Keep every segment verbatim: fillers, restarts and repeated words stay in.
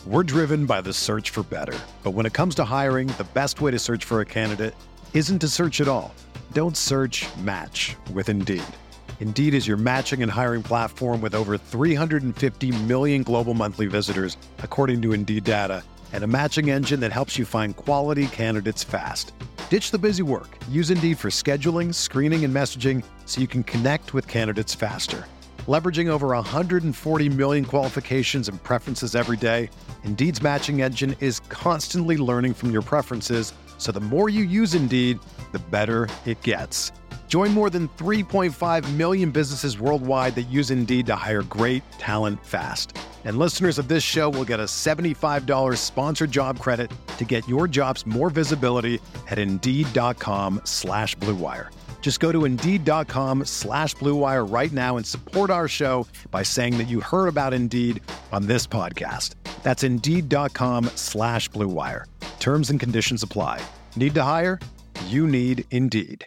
We're driven by the search for better. But when it comes to hiring, the best way to search for a candidate isn't to search at all. Don't search, match with Indeed. Indeed is your matching and hiring platform with over three hundred fifty million global monthly visitors, according to Indeed data, and a matching engine that helps you find quality candidates fast. Ditch the busy work. Use Indeed for scheduling, screening, and messaging so you can connect with candidates faster. Leveraging over one hundred forty million qualifications and preferences every day, Indeed's matching engine is constantly learning from your preferences, so the more you use Indeed, the better it gets. Join more than three point five million businesses worldwide that use Indeed to hire great talent fast. And listeners of this show will get a seventy-five dollars sponsored job credit to get your jobs more visibility at Indeed.com slash Blue Wire. Just go to Indeed.com slash Blue Wire right now and support our show by saying that you heard about Indeed on this podcast. That's Indeed.com slash Blue Wire. Terms and conditions apply. Need to hire? You need Indeed.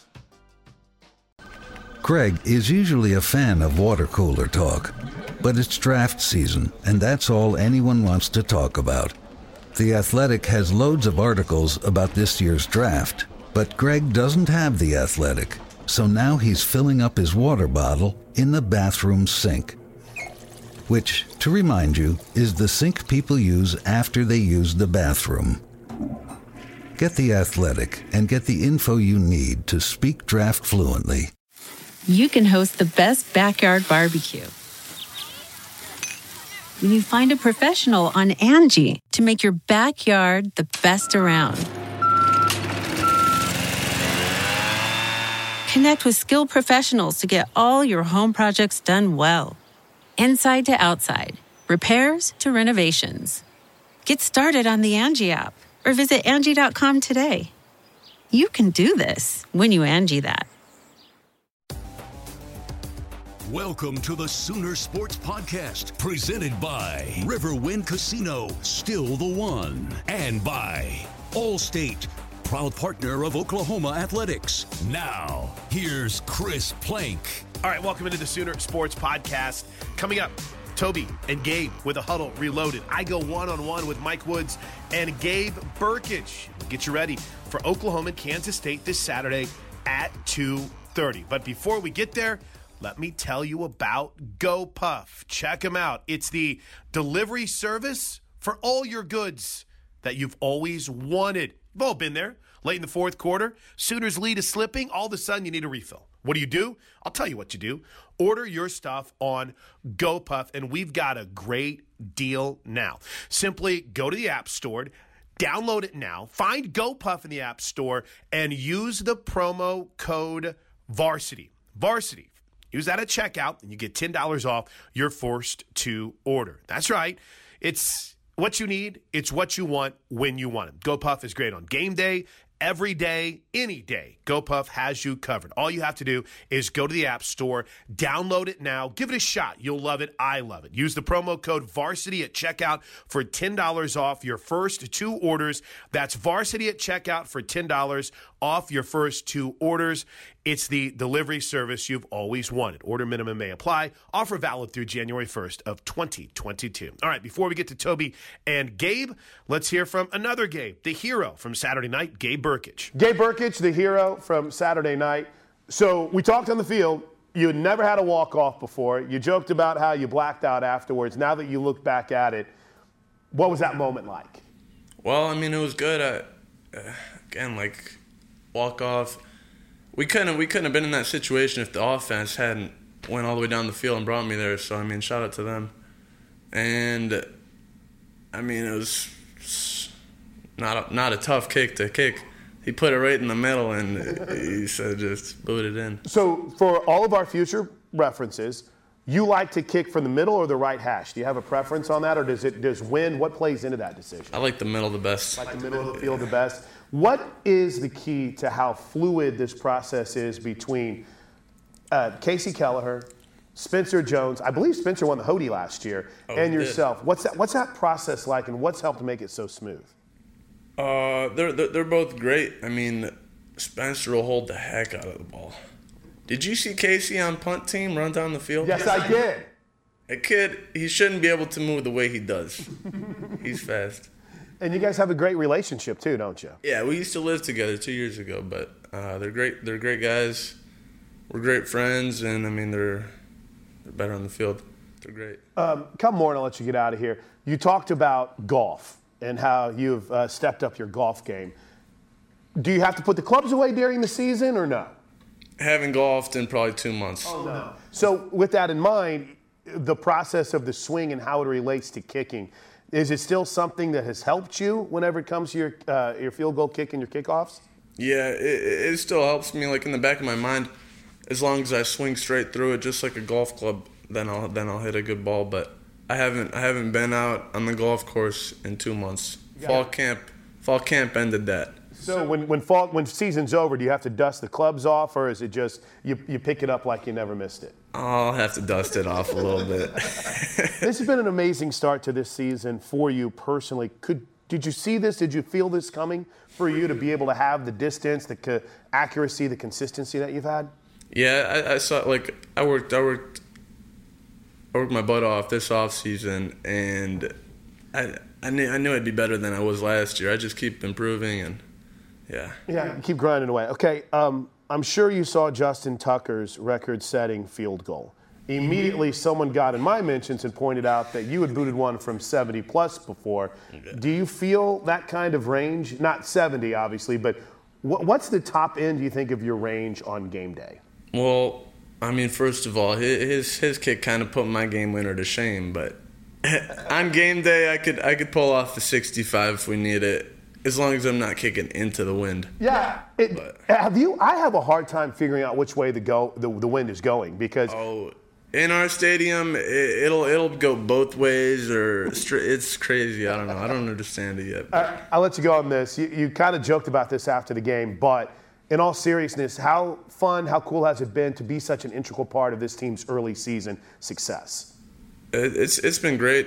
Greg is usually a fan of water cooler talk, but it's draft season, and that's all anyone wants to talk about. The Athletic has loads of articles about this year's draft, but Greg doesn't have The Athletic, so now he's filling up his water bottle in the bathroom sink. Which, to remind you, is the sink people use after they use the bathroom. Get The Athletic and get the info you need to speak draft fluently. You can host the best backyard barbecue when you find a professional on Angie to make your backyard the best around. Connect with skilled professionals to get all your home projects done well. Inside to outside, repairs to renovations. Get started on the Angie app or visit Angie dot com today. You can do this when you Angie that. Welcome to the Sooner Sports Podcast, presented by Riverwind Casino, still the one, and by Allstate, proud partner of Oklahoma Athletics. Now, here's Chris Plank. All right, welcome into the Sooner Sports Podcast. Coming up, Toby and Gabe with a huddle reloaded. I go one-on-one with Mike Woods and Gabe Burkage. We'll get you ready for Oklahoma and Kansas State this Saturday at two thirty. But before we get there, let me tell you about GoPuff. Check them out. It's the delivery service for all your goods that you've always wanted. You've all been there. Late in the fourth quarter, Sooners lead is slipping. All of a sudden, you need a refill. What do you do? I'll tell you what you do. Order your stuff on GoPuff, and we've got a great deal now. Simply go to the App Store, download it now, find GoPuff in the App Store, and use the promo code VARSITY. VARSITY. Use that at checkout, and you get ten dollars off your first to order. That's right. It's what you need. It's what you want when you want it. GoPuff is great on game day, every day, any day. GoPuff has you covered. All you have to do is go to the App Store, download it now, give it a shot. You'll love it. I love it. Use the promo code VARSITY at checkout for ten dollars off your first two orders. That's VARSITY at checkout for ten dollars off your first two orders. It's the delivery service you've always wanted. Order minimum may apply. Offer valid through January first of twenty twenty-two. All right, before we get to Toby and Gabe, let's hear from another Gabe, the hero from Saturday night, Gabe Burkage. Gabe Burkage, the hero from Saturday night. So we talked on the field. You had never had a walk-off before. You joked about how you blacked out afterwards. Now that you look back at it, what was that moment like? Well, I mean, it was good. I, uh, again, like, walk-off. We couldn't, we couldn't have been in that situation if the offense hadn't went all the way down the field and brought me there. So, I mean, shout out to them. And, I mean, it was not a, not a tough kick to kick. He put it right in the middle, and he said just boot it in. So for all of our future references, you like to kick from the middle or the right hash? Do you have a preference on that, or does it does wind? What plays into that decision? I like the middle the best. Like the middle of the field the best. What is the key to how fluid this process is between uh, Casey Kelleher, Spencer Jones? I believe Spencer won the Hody last year, oh, and yourself. What's that? What's that process like, and what's helped make it so smooth? Uh, they're, they're they're both great. I mean, Spencer will hold the heck out of the ball. Did you see Casey on punt team run down the field? Yes, I did. A kid, he shouldn't be able to move the way he does. He's fast. And you guys have a great relationship too, don't you? Yeah, we used to live together two years ago, but uh, they're great. They're great guys. We're great friends, and I mean they're they're better on the field. They're great. Um, couple more, and I'll let you get out of here. You talked about golf and how you've uh, stepped up your golf game. Do you have to put the clubs away during the season, or no? Haven't golfed in probably two months. Oh no. So with that in mind, the process of the swing and how it relates to kicking. Is it still something that has helped you whenever it comes to your uh, your field goal kick and your kickoffs? Yeah, it, it still helps me. Like in the back of my mind, as long as I swing straight through it, just like a golf club, then I'll then I'll hit a good ball. But I haven't I haven't been out on the golf course in two months. Fall camp fall camp ended that. So when when fall when season's over, do you have to dust the clubs off, or is it just you you pick it up like you never missed it? I'll have to dust it off a little bit. This has been an amazing start to this season for you personally. Could did you see this? Did you feel this coming for you to be able to have the distance, the co- accuracy, the consistency that you've had? Yeah, I, I saw like I worked I worked I worked my butt off this off season, and I I knew I knew I'd be better than I was last year. I just keep improving, and yeah. Yeah, keep grinding away. Okay, um, I'm sure you saw Justin Tucker's record-setting field goal. Immediately, someone got in my mentions and pointed out that you had booted one from seventy plus before. Okay. Do you feel that kind of range? Not seventy, obviously, but wh- what's the top end, do you think, of your range on game day? Well, I mean, first of all, his his kick kind of put my game winner to shame, but on game day, I could I could pull off the sixty-five if we need it. As long as I'm not kicking into the wind. Yeah. It, have you? I have a hard time figuring out which way the go the, the wind is going because. Oh, in our stadium, it, it'll it'll go both ways, or it's crazy. I don't know. I don't understand it yet. Uh, I'll let you go on this. You, you kind of joked about this after the game, but in all seriousness, how fun, how cool has it been to be such an integral part of this team's early season success? It, it's it's been great.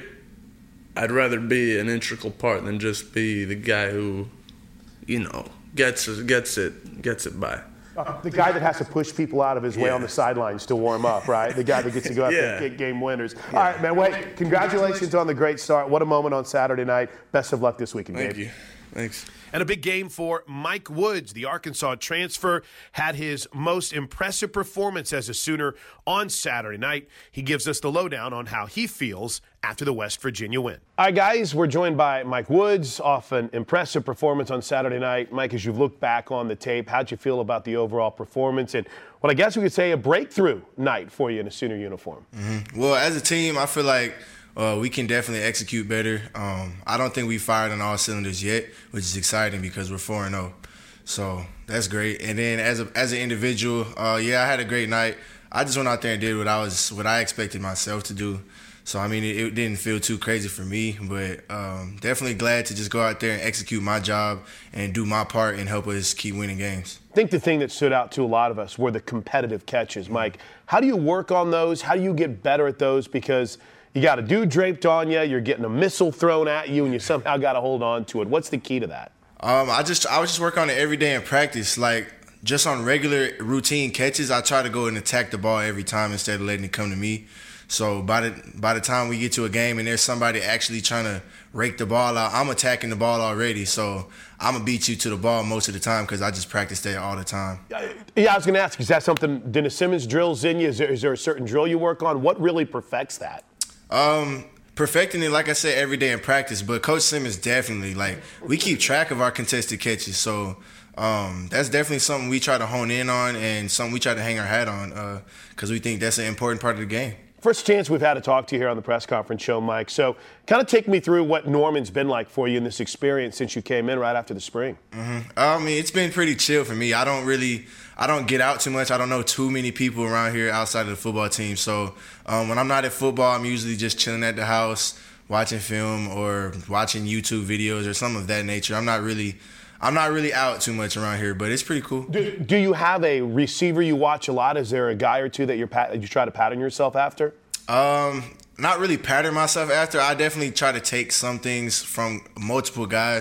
I'd rather be an integral part than just be the guy who, you know, gets gets it gets it by. Uh, the guy that has to push people out of his way yeah. on the sidelines to warm up, right? The guy that gets to go out yeah. there and get game winners. Yeah. All right, man. Wait, congratulations on the great start. What a moment on Saturday night. Best of luck this weekend, Thank Gabe. you. Thanks. And a big game for Mike Woods. The Arkansas transfer had his most impressive performance as a Sooner on Saturday night. He gives us the lowdown on how he feels after the West Virginia win. All right, guys, we're joined by Mike Woods off an impressive performance on Saturday night. Mike, as you've looked back on the tape, how'd you feel about the overall performance and what I guess we could say a breakthrough night for you in a Sooner uniform? Mm-hmm. Well, as a team, I feel like Uh, we can definitely execute better. Um, I don't think we fired on all cylinders yet, which is exciting because we're four and oh. So that's great. And then as a, as an individual, uh, yeah, I had a great night. I just went out there and did what I was what I expected myself to do. So, I mean, it, it didn't feel too crazy for me, but um, definitely glad to just go out there and execute my job and do my part and help us keep winning games. I think the thing that stood out to a lot of us were the competitive catches. Mike, how do you work on those? How do you get better at those? Because you got a dude draped on you, you're getting a missile thrown at you, and you somehow got to hold on to it. What's the key to that? Um, I just I was just working on it every day in practice. Like, just on regular routine catches, I try to go and attack the ball every time instead of letting it come to me. So by the by the time we get to a game and there's somebody actually trying to rake the ball out, I'm attacking the ball already. So I'm going to beat you to the ball most of the time because I just practice that all the time. Yeah, I was going to ask, is that something Dennis Simmons drills in you? Is there, is there a certain drill you work on? What really perfects that? Um, perfecting it, like I said, every day in practice. But Coach Simmons definitely, like, we keep track of our contested catches. So um, that's definitely something we try to hone in on and something we try to hang our hat on because uh, we think that's an important part of the game. First chance we've had to talk to you here on the press conference show, Mike. So kind of take me through what Norman's been like for you in this experience since you came in right after the spring. Mm-hmm. I mean, it's been pretty chill for me. I don't really – I don't get out too much. I don't know too many people around here outside of the football team. So um, when I'm not at football, I'm usually just chilling at the house, watching film or watching YouTube videos or something of that nature. I'm not really – I'm not really out too much around here, but it's pretty cool. Do, do you have a receiver you watch a lot? Is there a guy or two that you're pat- you try to pattern yourself after? Um, not really pattern myself after. I definitely try to take some things from multiple guys,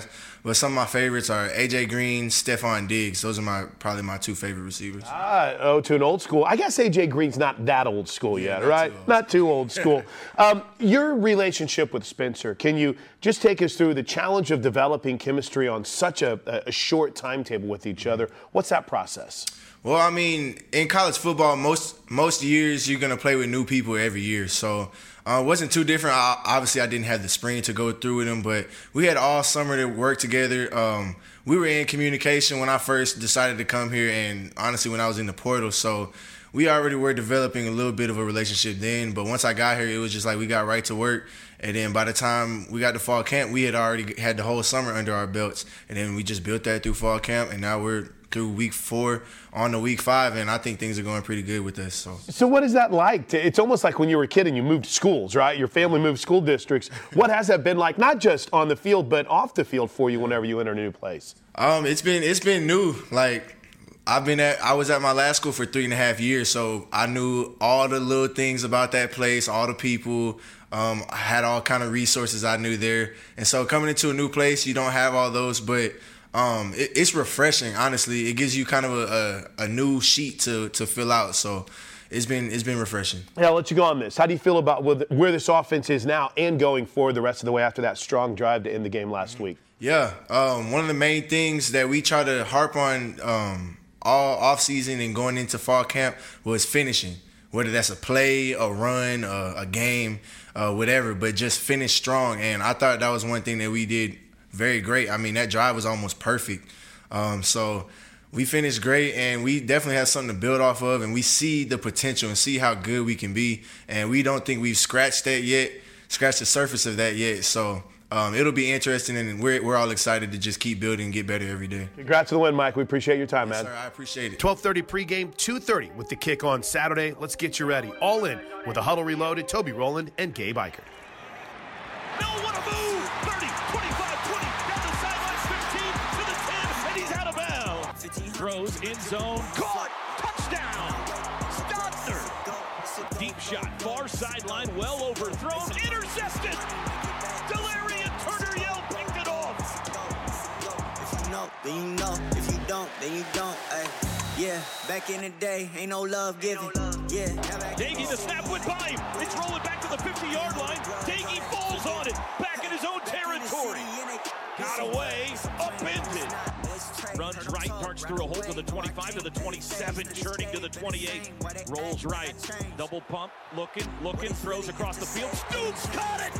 But some of my favorites are A J Green, Stephon Diggs. Those are my probably my two favorite receivers. Ah, oh, to an old school. I guess A J Green's not that old school Yeah, yet, not right? too old. Not too old school. um, your relationship with Spencer, can you just take us through the challenge of developing chemistry on such a, a short timetable with each other? What's that process? Well, I mean, in college football, most most years you're gonna play with new people every year, so uh, it wasn't too different. I, obviously, I didn't have the spring to go through with him, but we had all summer to work together. Um, we were in communication when I first decided to come here, and honestly, when I was in the portal, so we already were developing a little bit of a relationship then. But once I got here, it was just like we got right to work. And then by the time we got to fall camp, we had already had the whole summer under our belts. And then we just built that through fall camp, and now we're through week four on to week five, and I think things are going pretty good with us. So, so what is that like? To, it's almost like when you were a kid and you moved schools, right? Your family moved school districts. What has that been like, not just on the field, but off the field for you whenever you enter a new place? Um, it's been it's been new. Like I've been at I was at my last school for three and a half years, so I knew all the little things about that place, all the people. Um, I had all kind of resources I knew there, and so coming into a new place, you don't have all those, but um, it, it's refreshing. Honestly, it gives you kind of a, a, a new sheet to to fill out. So it's been it's been refreshing. Yeah, I'll let you go on this. How do you feel about where this offense is now and going forward the rest of the way after that strong drive to end the game last week? Yeah, um, one of the main things that we try to harp on um, all offseason and going into fall camp was finishing, whether that's a play, a run, a, a game, uh, whatever, but just finish strong. And I thought that was one thing that we did very great. I mean, that drive was almost perfect. Um, so we finished great, and we definitely have something to build off of, and we see the potential and see how good we can be. And we don't think we've scratched that yet, scratched the surface of that yet. So Um, it'll be interesting, and we're we're all excited to just keep building and get better every day. Congrats on the win, Mike. We appreciate your time, Yes, man. sir, I appreciate it. twelve thirty pregame, two thirty with the kick on Saturday. Let's get you ready. All in with a huddle reloaded. Toby Rowland and Gabe Ikard. No, what a move! thirty, twenty-five, twenty, down the sidelines, fifteen to the ten, and he's out of bounds. Throws in zone, caught, touchdown! Stotner. Deep shot, far sideline, well overthrown, intercepted! Delarian Turner Yell picked it off! If you know, then you know. If you don't, then you don't. Ay. Yeah, back in the day, ain't no love given. Yeah. Daggy, the snap went by him. It's rolling back to the fifty-yard line. Daggy falls on it, back in his own territory. Got away, upended. Runs right, parks through a hole to the twenty-five, to the twenty-seven, churning to the twenty-eight. Rolls right, double pump, looking, looking, throws across the field. Stoops, caught it!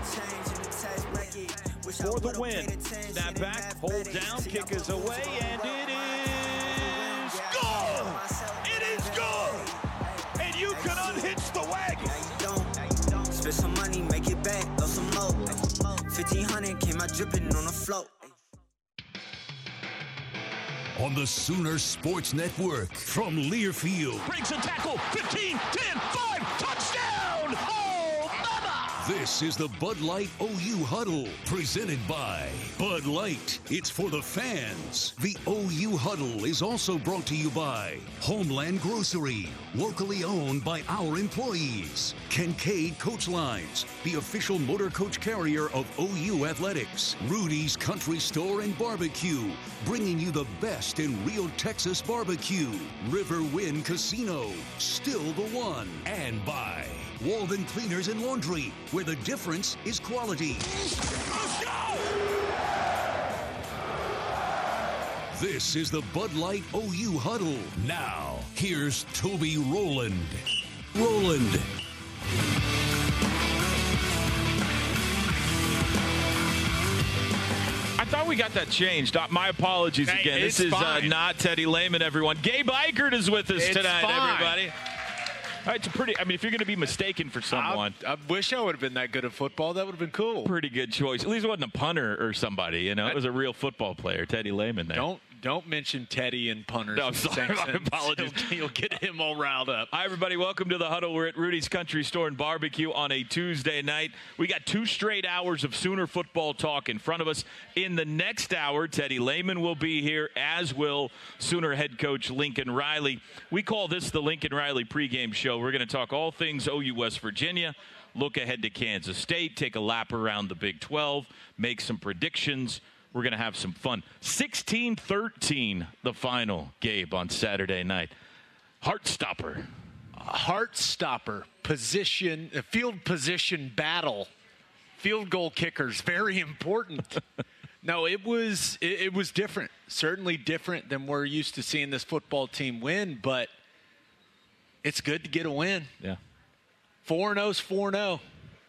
For the win. Snap back, hold down, kick is away, and it is good! It is good! And you can unhitch the wagon. Spend some money, make it back, or some more. fifteen hundred came out dripping on the float. On the Sooner Sports Network from Learfield. Breaks a tackle, fifteen, ten, five, touchdown! Oh, mama! This is the Bud Light O U Huddle, presented by Bud Light. It's for the fans. The O U Huddle is also brought to you by Homeland Grocery, locally owned by our employees. Kincaid Coach Lines, the official motor coach carrier of O U Athletics. Rudy's Country Store and Barbecue, bringing you the best in real Texas barbecue. River Wind Casino, still the one. And by Walden Cleaners and Laundry, where the difference is quality. Let's go! This is the Bud Light O U Huddle. Now, here's Toby Rowland. Rowland. I thought we got that changed. Uh, My apologies Hey, again. This it's is uh, fine. not Teddy Lehman, everyone. Gabe Ikard is with us It's tonight, fine. everybody. All right, it's a pretty. I mean, if you're going to be mistaken for someone, I, I wish I would have been that good at football. That would have been cool. pretty good choice. At least it wasn't a punter or somebody. You know, it was a real football player, Teddy Lehman. There. Don't don't mention Teddy and punters. No, in the sorry, same my sentence. apologies. You'll, you'll get him all riled up. Hi, everybody. Welcome to the Huddle. We're at Rudy's Country Store and Barbecue on a Tuesday night. We got two straight hours of Sooner football talk in front of us. In the next hour, Teddy Lehman will be here, as will Sooner head coach Lincoln Riley. We call this the Lincoln Riley pregame show. We're going to talk all things O U West Virginia, look ahead to Kansas State, take a lap around the Big twelve, make some predictions, we're going to have some fun. sixteen thirteen, the final, Gabe, on Saturday night. Heartstopper. Heartstopper. Position, field position battle. Field goal kickers, very important. No, it was it, it was different. Certainly different than we're used to seeing this football team win, but it's good to get a win. Yeah. four and oh's four and oh.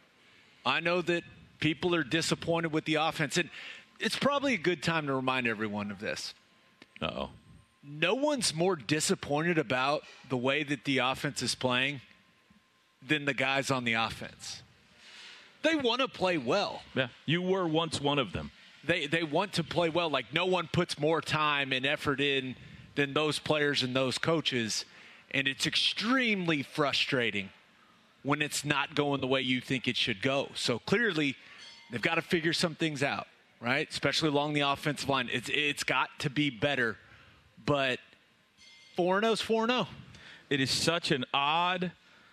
I know that people are disappointed with the offense, and it's probably a good time to remind everyone of this. Uh-oh. No one's more disappointed about the way that the offense is playing than the guys on the offense. They want to play well. Yeah, you were once one of them. They they want to play well. Like, no one puts more time and effort in than those players and those coaches, and it's extremely frustrating when it's not going the way you think it should go. So clearly, they've got to figure some things out, right? Especially along the offensive line. It's it's got to be better. But four and oh's four and oh. It is such an odd,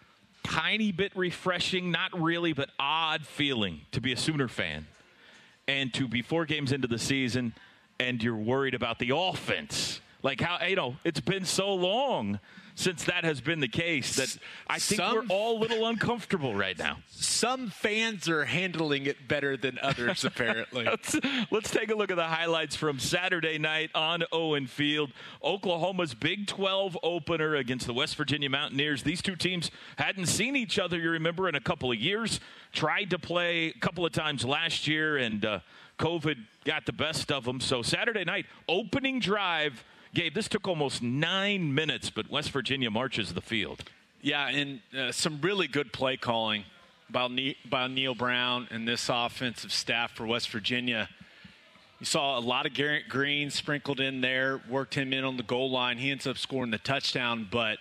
tiny bit refreshing, not really, but odd feeling to be a Sooner fan and to be four games into the season and you're worried about the offense. Like, how, you know, it's been so long since that has been the case that I think Some, we're all a little uncomfortable right now. Some fans are handling it better than others, apparently. let's, let's take a look at the highlights from Saturday night on Owen Field. Oklahoma's Big twelve opener against the West Virginia Mountaineers. These two teams hadn't seen each other, you remember, in a couple of years. Tried to play a couple of times last year, and uh, COVID got the best of them. So Saturday night, opening drive. Gabe, this took almost nine minutes, but West Virginia marches the field. Yeah, and uh, some really good play calling by, ne- by Neil Brown and this offensive staff for West Virginia. You saw a lot of Garrett Green sprinkled in there, worked him in on the goal line. He ends up scoring the touchdown, but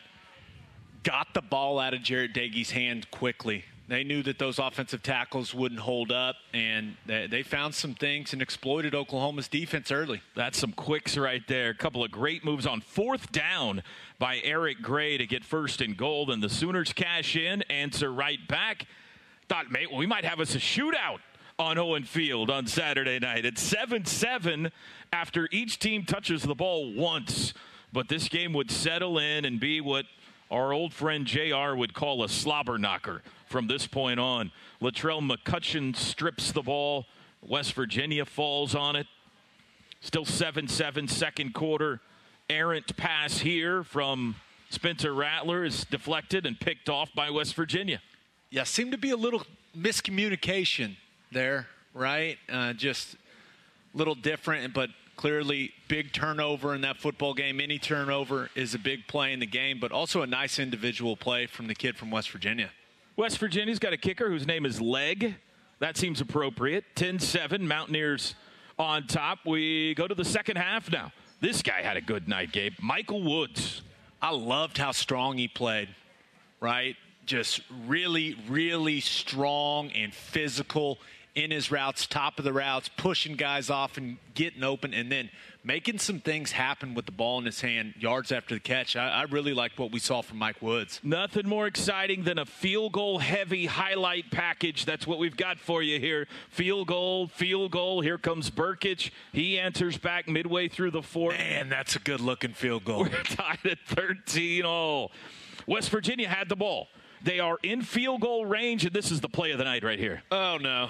got the ball out of Jarrett Doege's hand quickly. They knew that those offensive tackles wouldn't hold up, and they, they found some things and exploited Oklahoma's defense early. That's some quicks right there. A couple of great moves on fourth down by Eric Gray to get first and goal, and the Sooners cash in, answer right back. Thought, mate, well, we might have us a shootout on Owen Field on Saturday night. It's seven seven after each team touches the ball once, but this game would settle in and be what our old friend J R would call a slobber knocker from this point on. Latrell McCutcheon strips the ball. West Virginia falls on it. Still seven seven, second quarter. Errant pass here from Spencer Rattler is deflected and picked off by West Virginia. Yeah, seemed to be a little miscommunication there, right? Uh, just a little different, but clearly big turnover in that football game. Any turnover is a big play in the game, but also a nice individual play from the kid from West Virginia. West Virginia's got a kicker whose name is Leg. That seems appropriate. ten seven, Mountaineers on top. We go to the second half now. This guy had a good night, Gabe. Michael Woods. I loved how strong he played, right? Just really, really strong and physical in his routes, top of the routes, pushing guys off and getting open, and then making some things happen with the ball in his hand yards after the catch. I, I really liked what we saw from Mike Woods. Nothing more exciting than a field goal heavy highlight package. That's what we've got for you here. Field goal, field goal. Here comes Burkich. He answers back midway through the fourth. Man, that's a good looking field goal. We're tied at thirteen all. West Virginia had the ball. They are in field goal range, and this is the play of the night right here. Oh, no.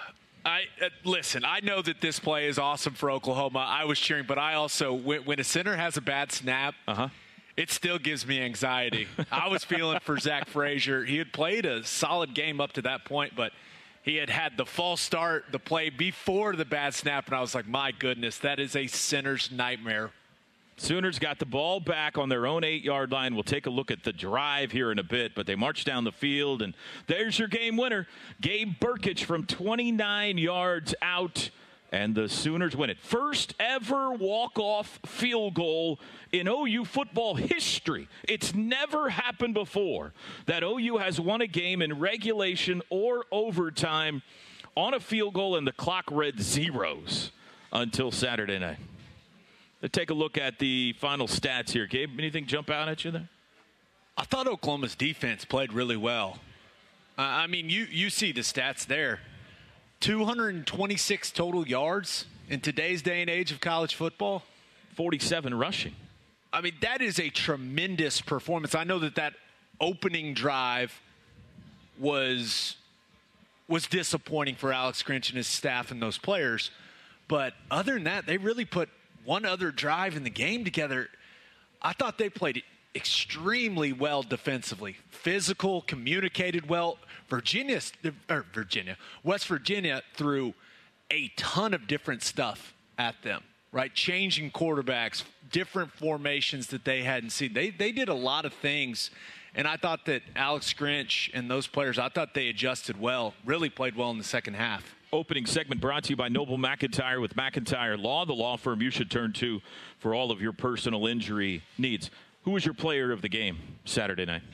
I uh, listen, I know that this play is awesome for Oklahoma. I was cheering, but I also, when, when a center has a bad snap, uh-huh. it still gives me anxiety. I was feeling for Zach Frazier. He had played a solid game up to that point, but he had had the false start, the play before the bad snap, and I was like, my goodness, that is a center's nightmare. Sooners got the ball back on their own eight-yard line. We'll take a look at the drive here in a bit, but they march down the field, and there's your game winner, Gabe Burkich from twenty-nine yards out, and the Sooners win it. First ever walk-off field goal in O U football history. It's never happened before that O U has won a game in regulation or overtime on a field goal, and the clock read zeros until Saturday night. Let's take a look at the final stats here. Gabe, anything jump out at you there? I thought Oklahoma's defense played really well. Uh, I mean, you, you see the stats there. two hundred twenty-six total yards in today's day and age of college football. forty-seven rushing. I mean, that is a tremendous performance. I know that that opening drive was was disappointing for Alex Grinch and his staff and those players. But other than that, they really put one other drive in the game together. I thought they played extremely well defensively. Physical, communicated well. Virginia, or Virginia, West Virginia threw a ton of different stuff at them, right? Changing quarterbacks, different formations that they hadn't seen. They they did a lot of things, and I thought that Alex Grinch and those players, I thought they adjusted well, really played well in the second half. Opening segment brought to you by Noble McIntyre with McIntyre Law, the law firm you should turn to for all of your personal injury needs. Who was your player of the game Saturday night?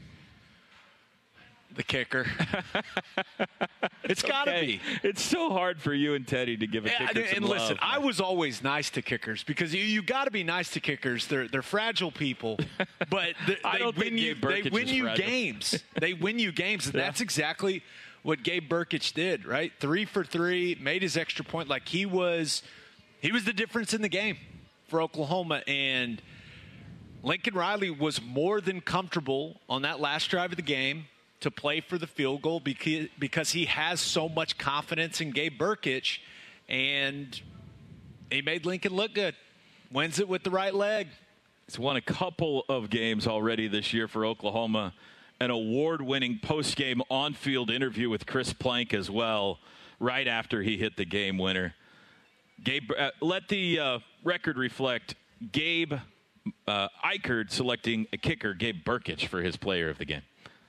The kicker. It's got to okay. be. It's so hard for you and Teddy to give a yeah, kicker and, some and listen, love. I was always nice to kickers because you, you got to be nice to kickers. They're they're fragile people, but they, I they don't win think you. Gabe They Burkich win is you fragile. games. They win you games, and Yeah. that's exactly what Gabe Burkich did. Right, three for three, made his extra point. Like he was, he was the difference in the game for Oklahoma, and Lincoln Riley was more than comfortable on that last drive of the game to play for the field goal because, because he has so much confidence in Gabe Burkich, and he made Lincoln look good. Wins it with the right leg. He's won a couple of games already this year for Oklahoma. An award-winning post-game on-field interview with Chris Plank as well, right after he hit the game winner. Gabe, uh, let the uh, record reflect Gabe uh, Eichert selecting a kicker, Gabe Burkich, for his player of the game.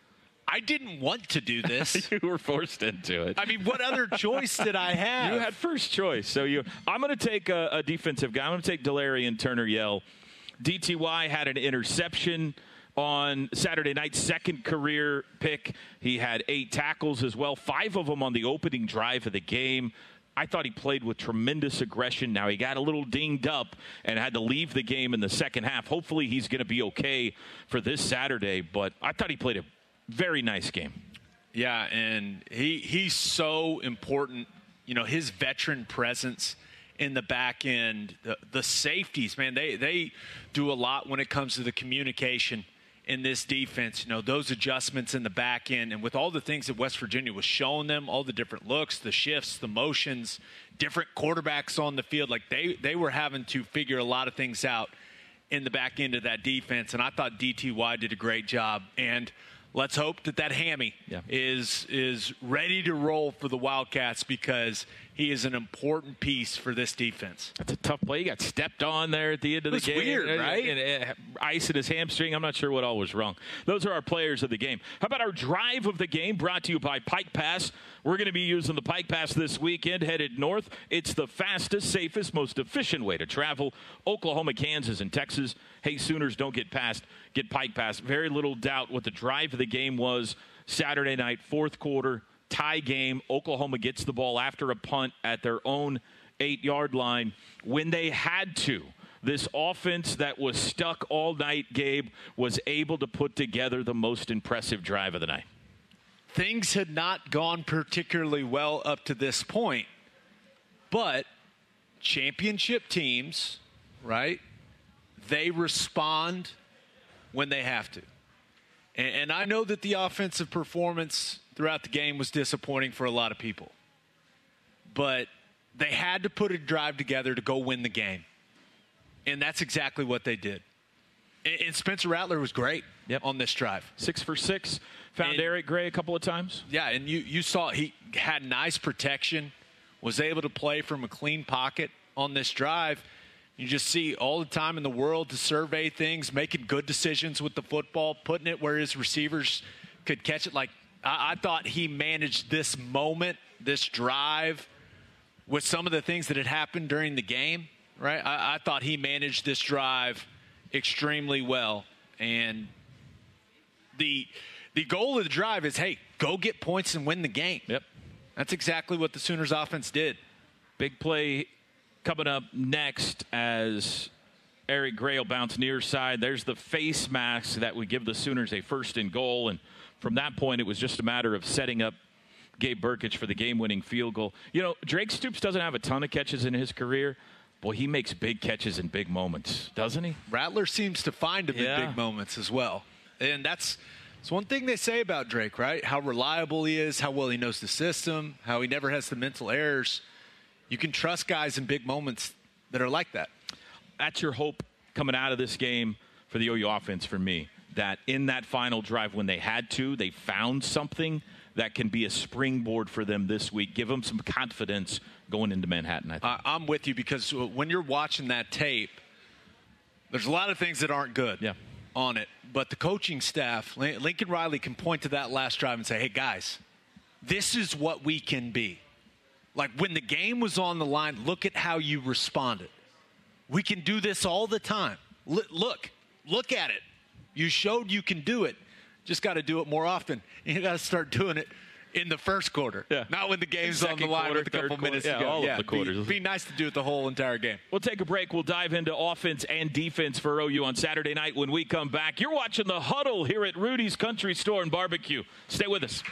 I didn't want to do this. You were forced into it. I mean, what other choice did I have? You had first choice. So you, I'm going to take a, a defensive guy. I'm going to take Delarian Turner-Yell. D T Y had an interception on Saturday night, second career pick. He had eight tackles as well, five of them on the opening drive of the game. I thought he played with tremendous aggression. Now he got a little dinged up and had to leave the game in the second half. Hopefully he's going to be okay for this Saturday, but I thought he played a very nice game. Yeah, and he he's so important. You know, his veteran presence in the back end, the, the safeties, man, they, they do a lot when it comes to the communication in this defense. You know, those adjustments in the back end, and with all the things that West Virginia was showing them, all the different looks, the shifts, the motions, different quarterbacks on the field, like they, they were having to figure a lot of things out in the back end of that defense, and I thought D T Y did a great job. And let's hope that that hammy yeah. is is ready to roll for the Wildcats because he is an important piece for this defense. That's a tough play. He got stepped on there at the end of the It's game. weird, right? And, and, and ice in his hamstring. I'm not sure what all was wrong. Those are our players of the game. How about our drive of the game brought to you by Pike Pass? We're going to be using the Pike Pass this weekend, headed north. It's the fastest, safest, most efficient way to travel. Oklahoma, Kansas, and Texas. Hey, Sooners, don't get past. Get Pike Pass. Very little doubt what the drive of the game was Saturday night, fourth quarter. Tie game. Oklahoma gets the ball after a punt at their own eight-yard line when they had to. This offense that was stuck all night, Gabe, was able to put together the most impressive drive of the night. Things had not gone particularly well up to this point, but championship teams, right, they respond when they have to. And, and I know that the offensive performance throughout the game was disappointing for a lot of people. But they had to put a drive together to go win the game. And that's exactly what they did. And, and Spencer Rattler was great yep. on this drive. Six for six. Found and, Eric Gray a couple of times. Yeah, and you, you saw he had nice protection, was able to play from a clean pocket on this drive. You just see all the time in the world to survey things, making good decisions with the football, putting it where his receivers could catch it. Like, I, I thought he managed this moment, this drive, with some of the things that had happened during the game, right? I, I thought he managed this drive extremely well. And the the goal of the drive is, hey, go get points and win the game. Yep. That's exactly what the Sooners offense did. Big play coming up next as Eric Gray will bounce near side. There's the face mask that would give the Sooners a first and goal. And from that point, it was just a matter of setting up Gabe Burkich for the game-winning field goal. You know, Drake Stoops doesn't have a ton of catches in his career. Boy, he makes big catches in big moments, doesn't he? Rattler seems to find him Yeah. in big moments as well. And that's, that's one thing they say about Drake, right? How reliable he is, how well he knows the system, how he never has the mental errors. You can trust guys in big moments that are like that. That's your hope coming out of this game for the O U offense for me, that in that final drive when they had to, they found something that can be a springboard for them this week. Give them some confidence going into Manhattan, I think. Uh, I'm with you because when you're watching that tape, there's a lot of things that aren't good yeah. on it. But the coaching staff, Lincoln Riley can point to that last drive and say, hey, guys, this is what we can be. Like when the game was on the line, look at how you responded. We can do this all the time. L- look, look at it. You showed you can do it. Just got to do it more often. You got to start doing it in the first quarter, yeah. not when the game's Second on the line quarter, with a couple quarter, minutes yeah, to go. all yeah, of the quarters. Be, be nice to do it the whole entire game. We'll take a break. We'll dive into offense and defense for O U on Saturday night when we come back. You're watching The Huddle here at Rudy's Country Store and Barbecue. Stay with us.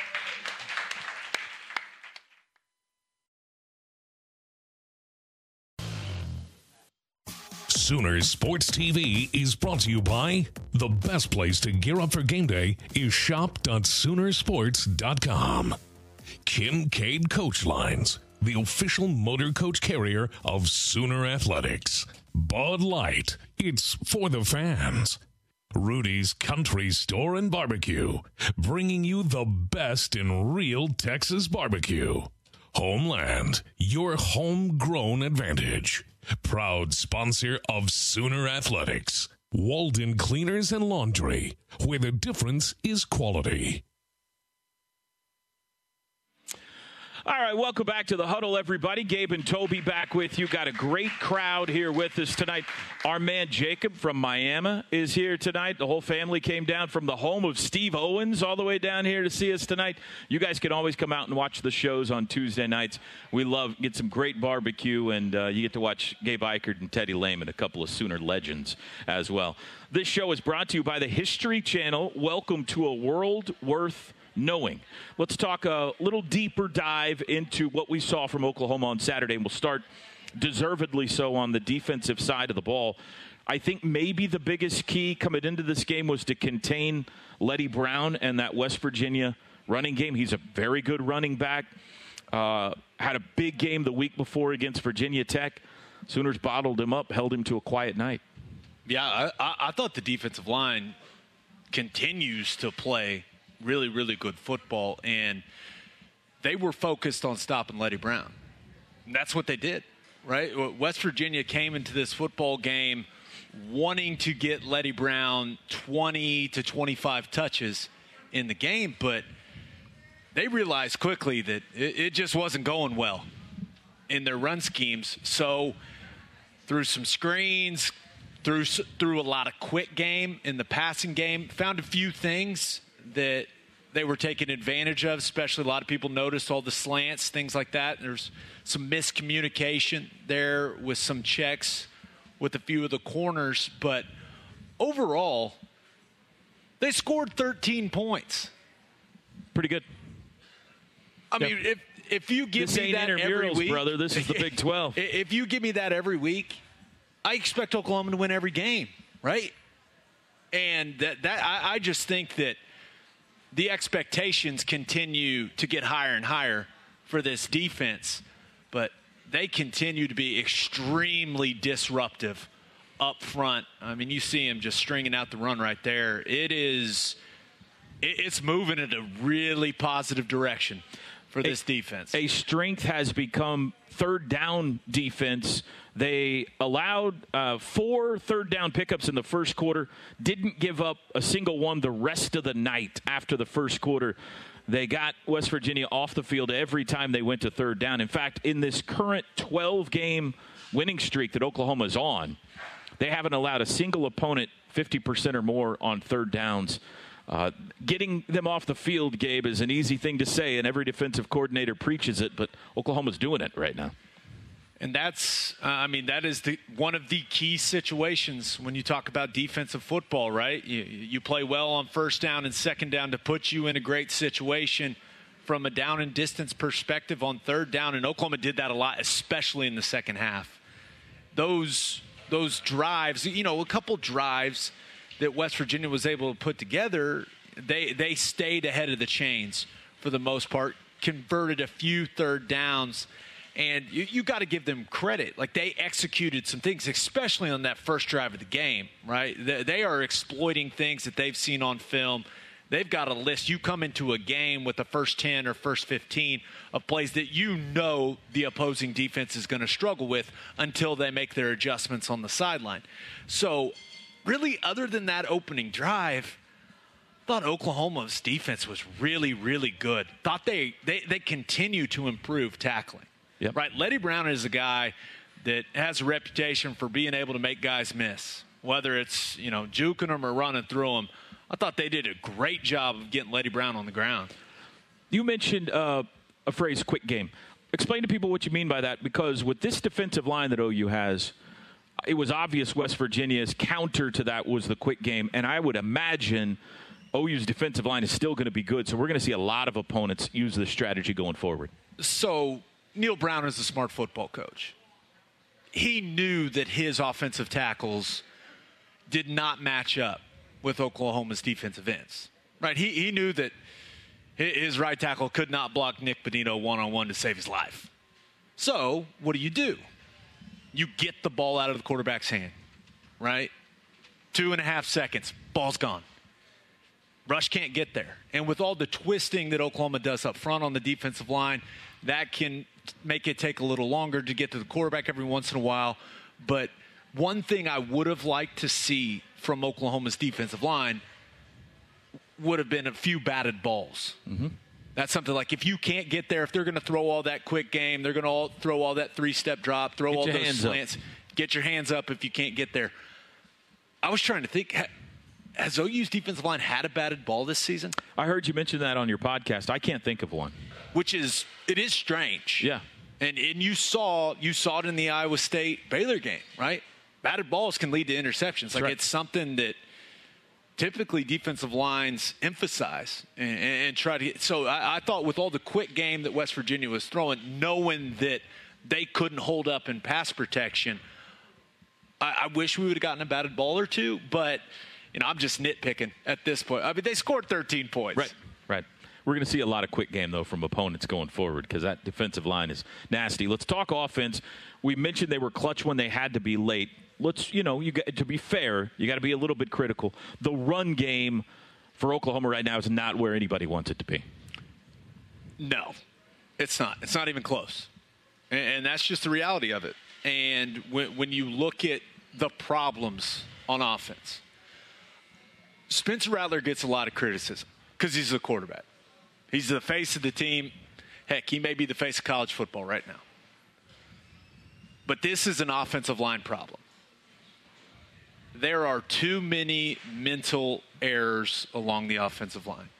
Sooners Sports T V is brought to you by the best place to gear up for game day is shop dot soonersports dot com. Kincaid Coach Lines, the official motor coach carrier of Sooner Athletics. Bud Light, it's for the fans. Rudy's Country Store and Barbecue, bringing you the best in real Texas barbecue. Homeland, your homegrown advantage. Proud sponsor of Sooner Athletics. Walden Cleaners and Laundry, where the difference is quality. All right, welcome back to The Huddle, everybody. Gabe and Toby back with you. Got a great crowd here with us tonight. Our man Jacob from Miami is here tonight. The whole family came down from the home of Steve Owens all the way down here to see us tonight. You guys can always come out and watch the shows on Tuesday nights. We love, get some great barbecue, and uh, you get to watch Gabe Ikard and Teddy Lehman, a couple of Sooner legends as well. This show is brought to you by the History Channel. Welcome to a world worth knowing. Let's talk a little deeper dive into what we saw from Oklahoma on Saturday, and we'll start deservedly so on the defensive side of the ball. I think maybe the biggest key coming into this game was to contain Letty Brown and that West Virginia running game. He's a very good running back. Uh, had a big game the week before against Virginia Tech. Sooners bottled him up, held him to a quiet night. Yeah, I, I, I thought the defensive line continues to play really, really good football, and they were focused on stopping Letty Brown. And that's what they did, right? West Virginia came into this football game wanting to get Letty Brown twenty to twenty-five touches in the game, but they realized quickly that it, it just wasn't going well in their run schemes. So through some screens, through, through a lot of quick game in the passing game, found a few things that they were taking advantage of, especially a lot of people noticed all the slants, things like that. There's some miscommunication there with some checks with a few of the corners. But overall, they scored thirteen points. Pretty good. I yep. mean, if if you give this me ain't that every intramurals, week, brother. This is the Big twelve. If you give me that every week, I expect Oklahoma to win every game, right? And that that I, I just think that the expectations continue to get higher and higher for this defense, but they continue to be extremely disruptive up front. I mean, you see him just stringing out the run right there. It is, it's moving in a really positive direction for this a, defense. A strength has become third down defense. They allowed uh, four third down pickups in the first quarter, didn't give up a single one the rest of the night after the first quarter. They got West Virginia off the field every time they went to third down. In fact, in this current twelve-game winning streak that Oklahoma is on, they haven't allowed a single opponent fifty percent or more on third downs. Uh, getting them off the field, Gabe, is an easy thing to say, and every defensive coordinator preaches it, but Oklahoma's doing it right now. And that's, uh, I mean, that is the, one of the key situations when you talk about defensive football, right? You, you play well on first down and second down to put you in a great situation from a down and distance perspective on third down, and Oklahoma did that a lot, especially in the second half. Those those drives, you know, a couple drives that West Virginia was able to put together, they they stayed ahead of the chains for the most part, converted a few third downs, and you, you got to give them credit. Like, they executed some things, especially on that first drive of the game, right? They, they are exploiting things that they've seen on film. They've got a list. You come into a game with the first ten or first fifteen of plays that you know the opposing defense is going to struggle with until they make their adjustments on the sideline. So, really, other than that opening drive, I thought Oklahoma's defense was really, really good. Thought they they, they continue to improve tackling. Yep. Right? Letty Brown is a guy that has a reputation for being able to make guys miss, whether it's, you know, juking them or running through them. I thought they did a great job of getting Letty Brown on the ground. You mentioned uh, a phrase, quick game. Explain to people what you mean by that, because with this defensive line that O U has, it was obvious West Virginia's counter to that was the quick game, and I would imagine O U's defensive line is still going to be good, so we're going to see a lot of opponents use this strategy going forward. So Neil Brown is a smart football coach. He knew that his offensive tackles did not match up with Oklahoma's defensive ends. Right? He he knew that his right tackle could not block Nick Bonino one-on-one to save his life. So what do you do? You get the ball out of the quarterback's hand, right? Two and a half seconds, ball's gone. Rush can't get there. And with all the twisting that Oklahoma does up front on the defensive line, that can make it take a little longer to get to the quarterback every once in a while. But one thing I would have liked to see from Oklahoma's defensive line would have been a few batted balls. Mm-hmm. That's something like, if you can't get there, if they're going to throw all that quick game, they're going to all throw all that three-step drop, throw Get all your those hands slants, up. Get your hands up if you can't get there. I was trying to think, has O U's defensive line had a batted ball this season? I heard you mention that on your podcast. I can't think of one. Which is, it is strange. Yeah. And and you saw you saw it in the Iowa State Baylor game, right? Batted balls can lead to interceptions. Like, right. It's something that typically defensive lines emphasize and, and try to get. So I, I thought with all the quick game that West Virginia was throwing, knowing that they couldn't hold up in pass protection, I, I wish we would have gotten a batted ball or two. But, you know, I'm just nitpicking at this point. I mean, they scored thirteen points. Right, right. We're going to see a lot of quick game, though, from opponents going forward, because that defensive line is nasty. Let's talk offense. We mentioned they were clutch when they had to be late. Let's, you know, you got, to be fair, you got to be a little bit critical. The run game for Oklahoma right now is not where anybody wants it to be. No, it's not. It's not even close. And, and that's just the reality of it. And when, when you look at the problems on offense, Spencer Rattler gets a lot of criticism because he's the quarterback. He's the face of the team. Heck, he may be the face of college football right now. But this is an offensive line problem. There are too many mental errors along the offensive line.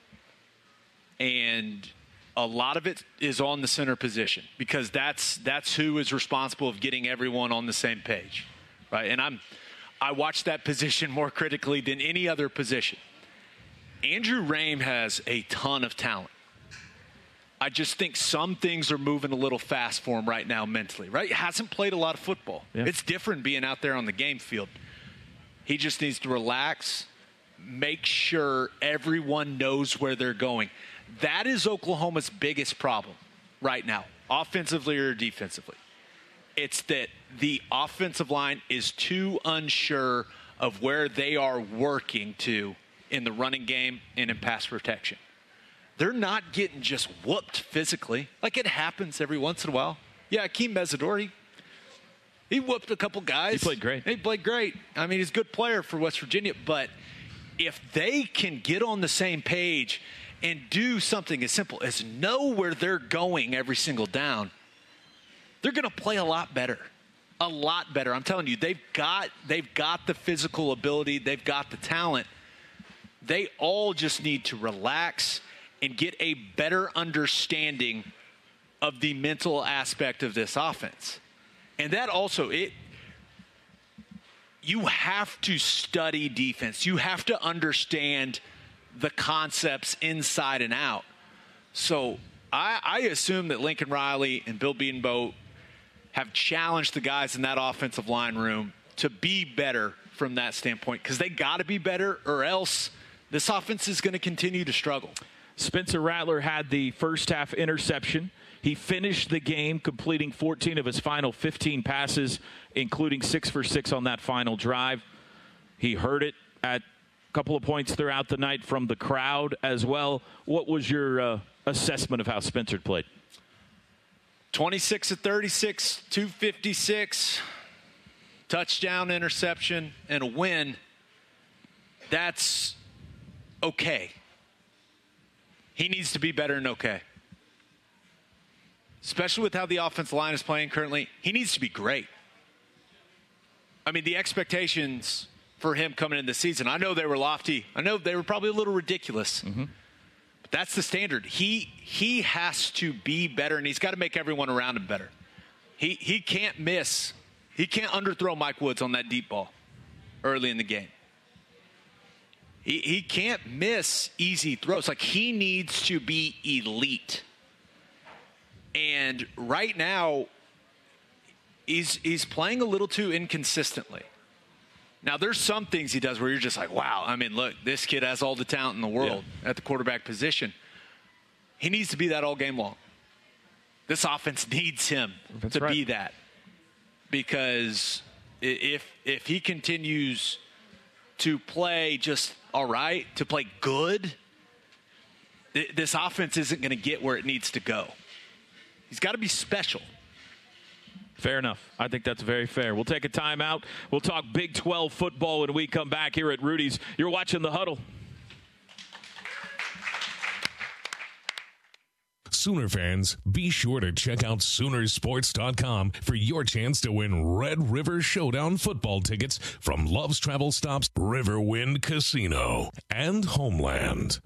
And a lot of it is on the center position, because that's that's who is responsible of getting everyone on the same page. Right? And I'm I watch that position more critically than any other position. Andrew Rame has a ton of talent. I just think some things are moving a little fast for him right now mentally, right? He hasn't played a lot of football. Yeah. It's different being out there on the game field. He just needs to relax, make sure everyone knows where they're going. That is Oklahoma's biggest problem right now, offensively or defensively. It's that the offensive line is too unsure of where they are working to in the running game and in pass protection. They're not getting just whooped physically. Like, it happens every once in a while. Yeah, Akeem Mesidor, he, he whooped a couple guys. He played great. He played great. I mean, he's a good player for West Virginia. But if they can get on the same page and do something as simple as know where they're going every single down, they're going to play a lot better. A lot better. I'm telling you, they've got they've got the physical ability. They've got the talent. They all just need to relax and get a better understanding of the mental aspect of this offense. And that also, it you have to study defense. You have to understand the concepts inside and out. So I, I assume that Lincoln Riley and Bill Bedenbaugh have challenged the guys in that offensive line room to be better from that standpoint, because they got to be better, or else this offense is going to continue to struggle. Spencer Rattler had the first half interception. He finished the game completing fourteen of his final fifteen passes, including six for six on that final drive. He heard it at a couple of points throughout the night from the crowd as well. What was your uh, assessment of how Spencer played? twenty-six of thirty-six, two fifty-six, touchdown, interception, and a win. That's okay. He needs to be better than okay. Especially with how the offensive line is playing currently. He needs to be great. I mean, the expectations for him coming in this season, I know they were lofty. I know they were probably a little ridiculous. Mm-hmm. But that's the standard. He he has to be better, and he's got to make everyone around him better. He he can't miss. He can't underthrow Mike Woods on that deep ball early in the game. He he can't miss easy throws. Like, he needs to be elite. And right now, he's he's playing a little too inconsistently. Now, there's some things he does where you're just like, wow, I mean, look, this kid has all the talent in the world yeah. at the quarterback position. He needs to be that all game long. This offense needs him That's to right. be that. Because if if he continues to play just all right, to play good, th- this offense isn't going to get where it needs to go. He's got to be special. Fair enough. I think that's very fair. We'll take a timeout. We'll talk Big twelve football when we come back here at Rudy's. You're watching The Huddle. Sooner fans, be sure to check out Sooners Sports dot com for your chance to win Red River Showdown football tickets from Love's Travel Stops, Riverwind Casino, and Homeland.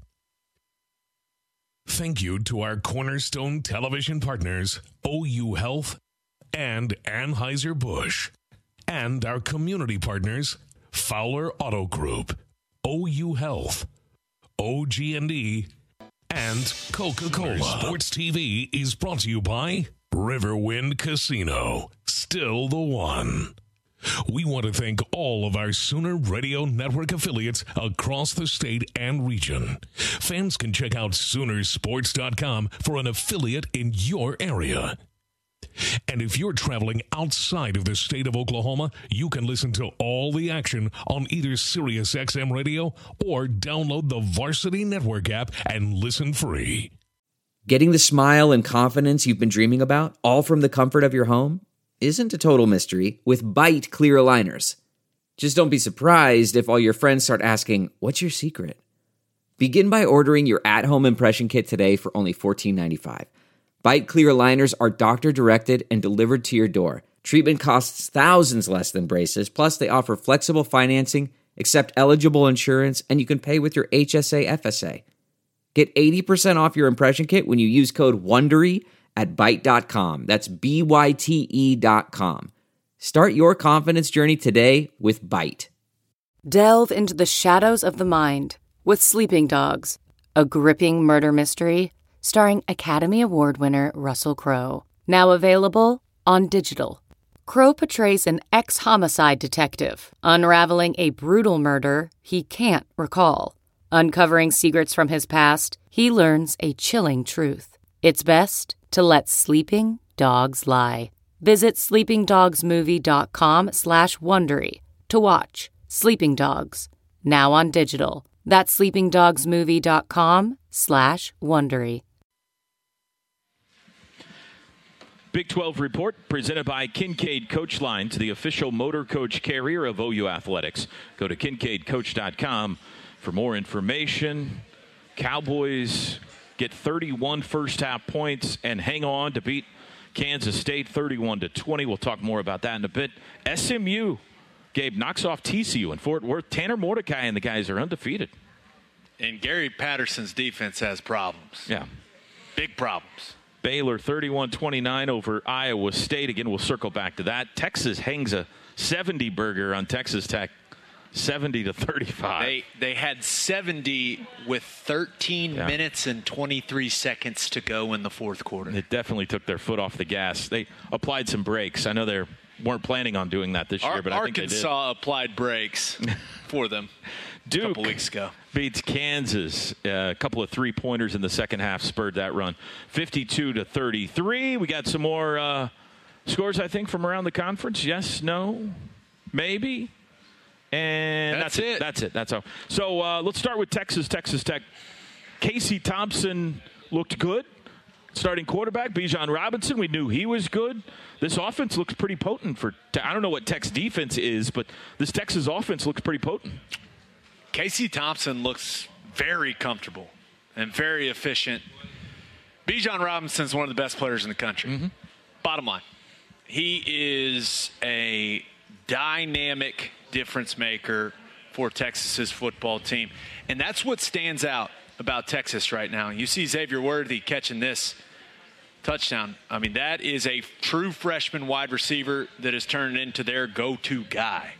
Thank you to our cornerstone television partners, O U Health and Anheuser-Busch, and our community partners, Fowler Auto Group, O U Health, O G and E, and Coca-Cola. Sports T V is brought to you by Riverwind Casino, still the one. We want to thank all of our Sooner Radio Network affiliates across the state and region. Fans can check out Sooners Sports dot com for an affiliate in your area. And if you're traveling outside of the state of Oklahoma, you can listen to all the action on either Sirius X M Radio or download the Varsity Network app and listen free. Getting the smile and confidence you've been dreaming about, all from the comfort of your home, isn't a total mystery with Byte clear aligners. Just don't be surprised if all your friends start asking, "What's your secret?" Begin by ordering your at-home impression kit today for only fourteen ninety-five. Byte clear aligners are doctor-directed and delivered to your door. Treatment costs thousands less than braces, plus they offer flexible financing, accept eligible insurance, and you can pay with your H S A F S A. Get eighty percent off your impression kit when you use code WONDERY at byte dot com. That's B Y T E dot com. Start your confidence journey today with Byte. Delve into the shadows of the mind with Sleeping Dogs, a gripping murder mystery starring Academy Award winner Russell Crowe. Now available on digital. Crowe portrays an ex-homicide detective, unraveling a brutal murder he can't recall. Uncovering secrets from his past, he learns a chilling truth. It's best to let sleeping dogs lie. Visit sleeping dogs movie dot com slash Wondery to watch Sleeping Dogs, now on digital. That's sleeping dogs movie dot com slash Wondery. Big twelve report presented by Kincaid Coach Lines, the official motor coach carrier of O U Athletics. Go to kincaid coach dot com for more information. Cowboys get thirty-one first half points and hang on to beat Kansas State thirty-one to twenty. We'll talk more about that in a bit. S M U, Gabe, knocks off T C U in Fort Worth. Tanner Mordecai and the guys are undefeated. And Gary Patterson's defense has problems. Yeah. Big problems. Baylor thirty-one twenty-nine over Iowa State. Again, we'll circle back to that. Texas hangs a seventy burger on Texas Tech seventy to thirty-five. They they had seventy with thirteen yeah. minutes and twenty-three seconds to go in the fourth quarter. It definitely took their foot off the gas. They applied some brakes. I know they weren't planning on doing that this year, Ar- but I think they did. Arkansas applied brakes for them Duke a couple weeks ago. Beats Kansas. Uh, a couple of three-pointers in the second half spurred that run. fifty-two to thirty-three. We got some more uh, scores, I think, from around the conference. Yes, no, maybe. And that's, that's it. it. That's it. That's all. So uh, let's start with Texas, Texas Tech. Casey Thompson looked good. Starting quarterback, Bijan Robinson, we knew he was good. This offense looks pretty potent for – I don't know what Tech's defense is, but this Texas offense looks pretty potent. Casey Thompson looks very comfortable and very efficient. Bijan Robinson is one of the best players in the country. Mm-hmm. Bottom line, he is a dynamic difference maker for Texas's football team. And that's what stands out about Texas right now. You see Xavier Worthy catching this touchdown. I mean, that is a true freshman wide receiver that has turned into their go-to guy.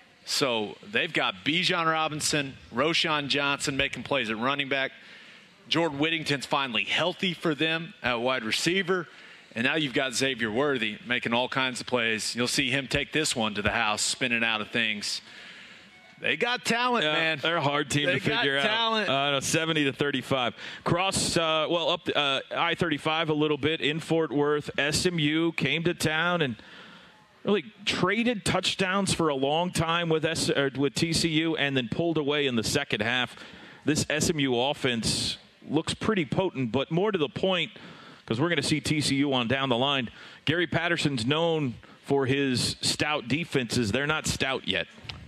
So they've got Bijan Robinson, Roschon Johnson making plays at running back. Jordan Whittington's finally healthy for them at wide receiver. And now you've got Xavier Worthy making all kinds of plays. You'll see him take this one to the house, spinning out of things. They got talent, yeah, man. They're a hard team they to figure got talent. out. Uh, seventy to thirty-five. Cross, uh, well, up uh, I thirty-five a little bit in Fort Worth. S M U came to town and really traded touchdowns for a long time with S- or with T C U and then pulled away in the second half. This S M U offense looks pretty potent, but more to the point, because we're going to see T C U on down the line. Gary Patterson's known for his stout defenses. They're not stout yet.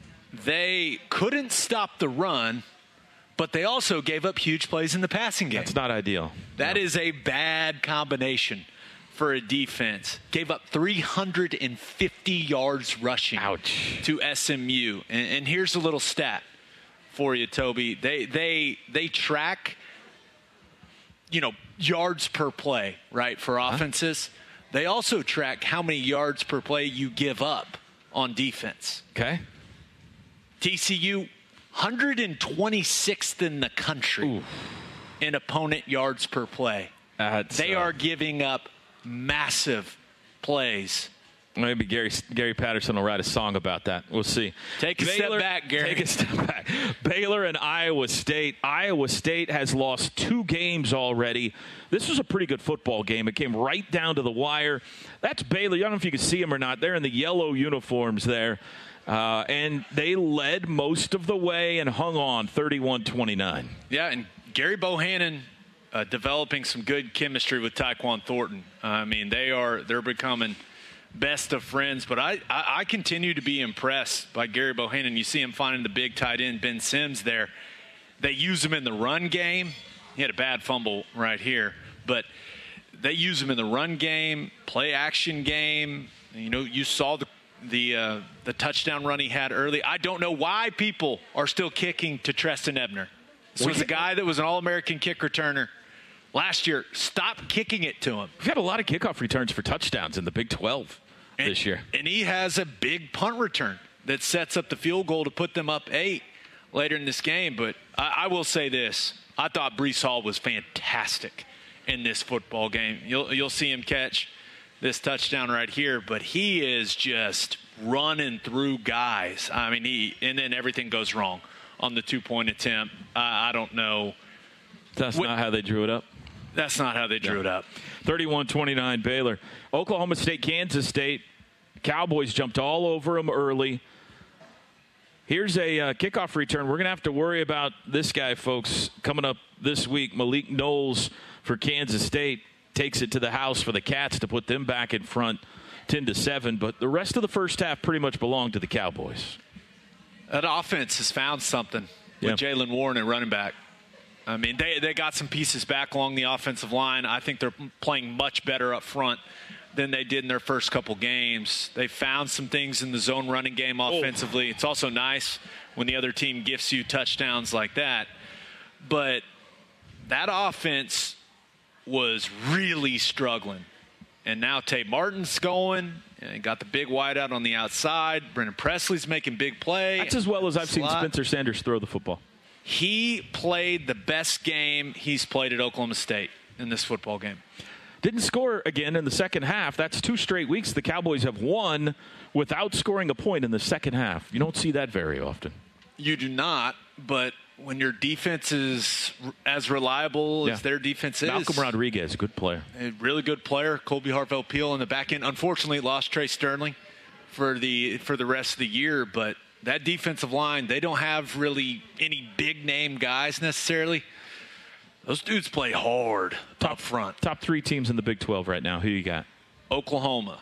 They couldn't stop the run, but they also gave up huge plays in the passing game. That's not ideal. That no. is a bad combination for a defense. Gave up three hundred fifty yards rushing Ouch. to S M U. And, and here's a little stat for you, Toby. They they they track, you know, yards per play, right, for offenses. Huh? They also track how many yards per play you give up on defense. Okay. T C U, one hundred twenty-sixth in the country Ooh. in opponent yards per play. That's, they uh, are giving up massive plays. Maybe Gary Gary Patterson will write a song about that. We'll see. Take a Baylor, step back, Gary. Take a step back. Baylor and Iowa State. Iowa State has lost two games already. This was a pretty good football game. It came right down to the wire. That's Baylor. I don't know if you can see them or not. They're in the yellow uniforms there. Uh, and they led most of the way and hung on thirty-one twenty-nine. Yeah, and Gary Bohannon uh, developing some good chemistry with Tyquan Thornton. Uh, I mean, they are they're becoming best of friends. But I, I, I continue to be impressed by Gary Bohannon. You see him finding the big tight end, Ben Sims, there. They use him in the run game. He had a bad fumble right here. But they use him in the run game, play action game. You know, you saw the the uh, the touchdown run he had early. I don't know why people are still kicking to Treston Ebner. This was a guy that was an All-American kick returner last year. Stop kicking it to him. We've had a lot of kickoff returns for touchdowns in the Big twelve and, this year. And he has a big punt return that sets up the field goal to put them up eight later in this game. But I, I will say this. I thought Breece Hall was fantastic in this football game. You'll you'll see him catch this touchdown right here, but he is just running through guys. I mean, he and then everything goes wrong on the two-point attempt. Uh, I don't know. That's what, not how they drew it up. That's not how they drew no. it up. thirty-one twenty-nine Baylor. Oklahoma State, Kansas State. Cowboys jumped all over them early. Here's a uh, kickoff return. We're going to have to worry about this guy, folks, coming up this week. Malik Knowles for Kansas State takes it to the house for the Cats to put them back in front ten to seven. But the rest of the first half pretty much belonged to the Cowboys. That offense has found something with yeah. Jaylen Warren at running back. I mean, they, they got some pieces back along the offensive line. I think they're playing much better up front than they did in their first couple games. They found some things in the zone running game offensively. Oh. It's also nice when the other team gifts you touchdowns like that. But that offense was really struggling And now Tate Martin's going. And got the big wide out on the outside. Brennan Presley's making big play. That's as well as I've Slot. seen Spencer Sanders throw the football. He played the best game he's played at Oklahoma State in this football game. Didn't score again in the second half. That's two straight weeks the Cowboys have won without scoring a point in the second half. You don't see that very often. You do not, but when your defense is as reliable Yeah. as their defense is. Malcolm Rodriguez, a good player. A really good player. Colby Hartvell-Peel in the back end. Unfortunately, lost Trey Sterling for the for the rest of the year, but that defensive line, they don't have really any big-name guys necessarily. Those dudes play hard top up front. Top three teams in the Big twelve right now. Who you got? Oklahoma.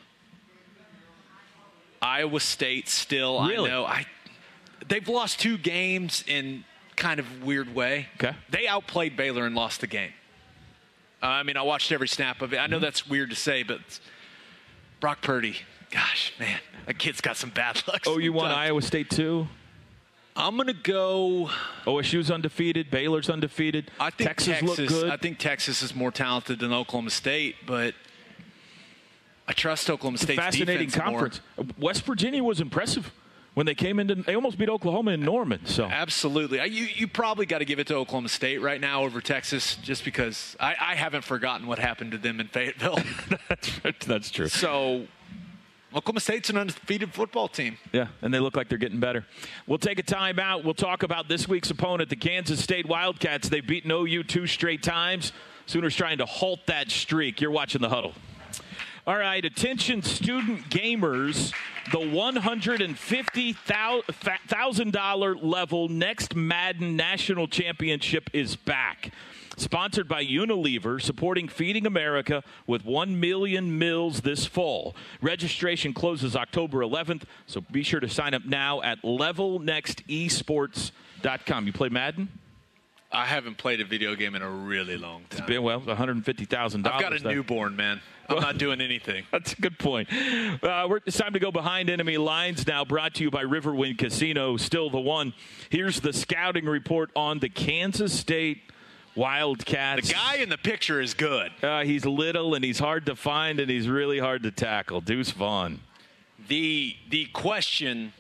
Iowa State still. Really? I know. I They've lost two games in kind of weird way. Okay. They outplayed Baylor and lost the game. Uh, I mean, I watched every snap of it. I know that's weird to say, but Brock Purdy, gosh, man, that kid's got some bad luck. Oh, you won sometimes. Iowa State too? I'm going to go. O S U's undefeated. Baylor's undefeated. I think Texas, Texas look good. I think Texas is more talented than Oklahoma State, but I trust Oklahoma State's Fascinating defense conference. more. West Virginia was impressive when they came into. They almost beat Oklahoma in Norman. So Absolutely. I- You, you probably got to give it to Oklahoma State right now over Texas just because I, I haven't forgotten what happened to them in Fayetteville. that's, that's true. So Oklahoma State's an undefeated football team. Yeah, and they look like they're getting better. We'll take a timeout. We'll talk about this week's opponent, the Kansas State Wildcats. They've beaten O U two straight times. Sooners trying to halt that streak. You're watching The Huddle. All right, attention student gamers. The one hundred fifty thousand dollars level Next Madden National Championship is back. Sponsored by Unilever, supporting Feeding America with one million meals this fall. Registration closes October eleventh, so be sure to sign up now at level next esports dot com. You play Madden? I haven't played a video game in a really long time. It's been, well, one hundred fifty thousand dollars. I've got a newborn, man. I'm not doing anything. That's a good point. Uh, we're, it's time to go behind enemy lines now, brought to you by Riverwind Casino, still the one. Here's the scouting report on the Kansas State Wildcats. The guy in the picture is good. Uh, he's little, and he's hard to find, and he's really hard to tackle. Deuce Vaughn. The, the question,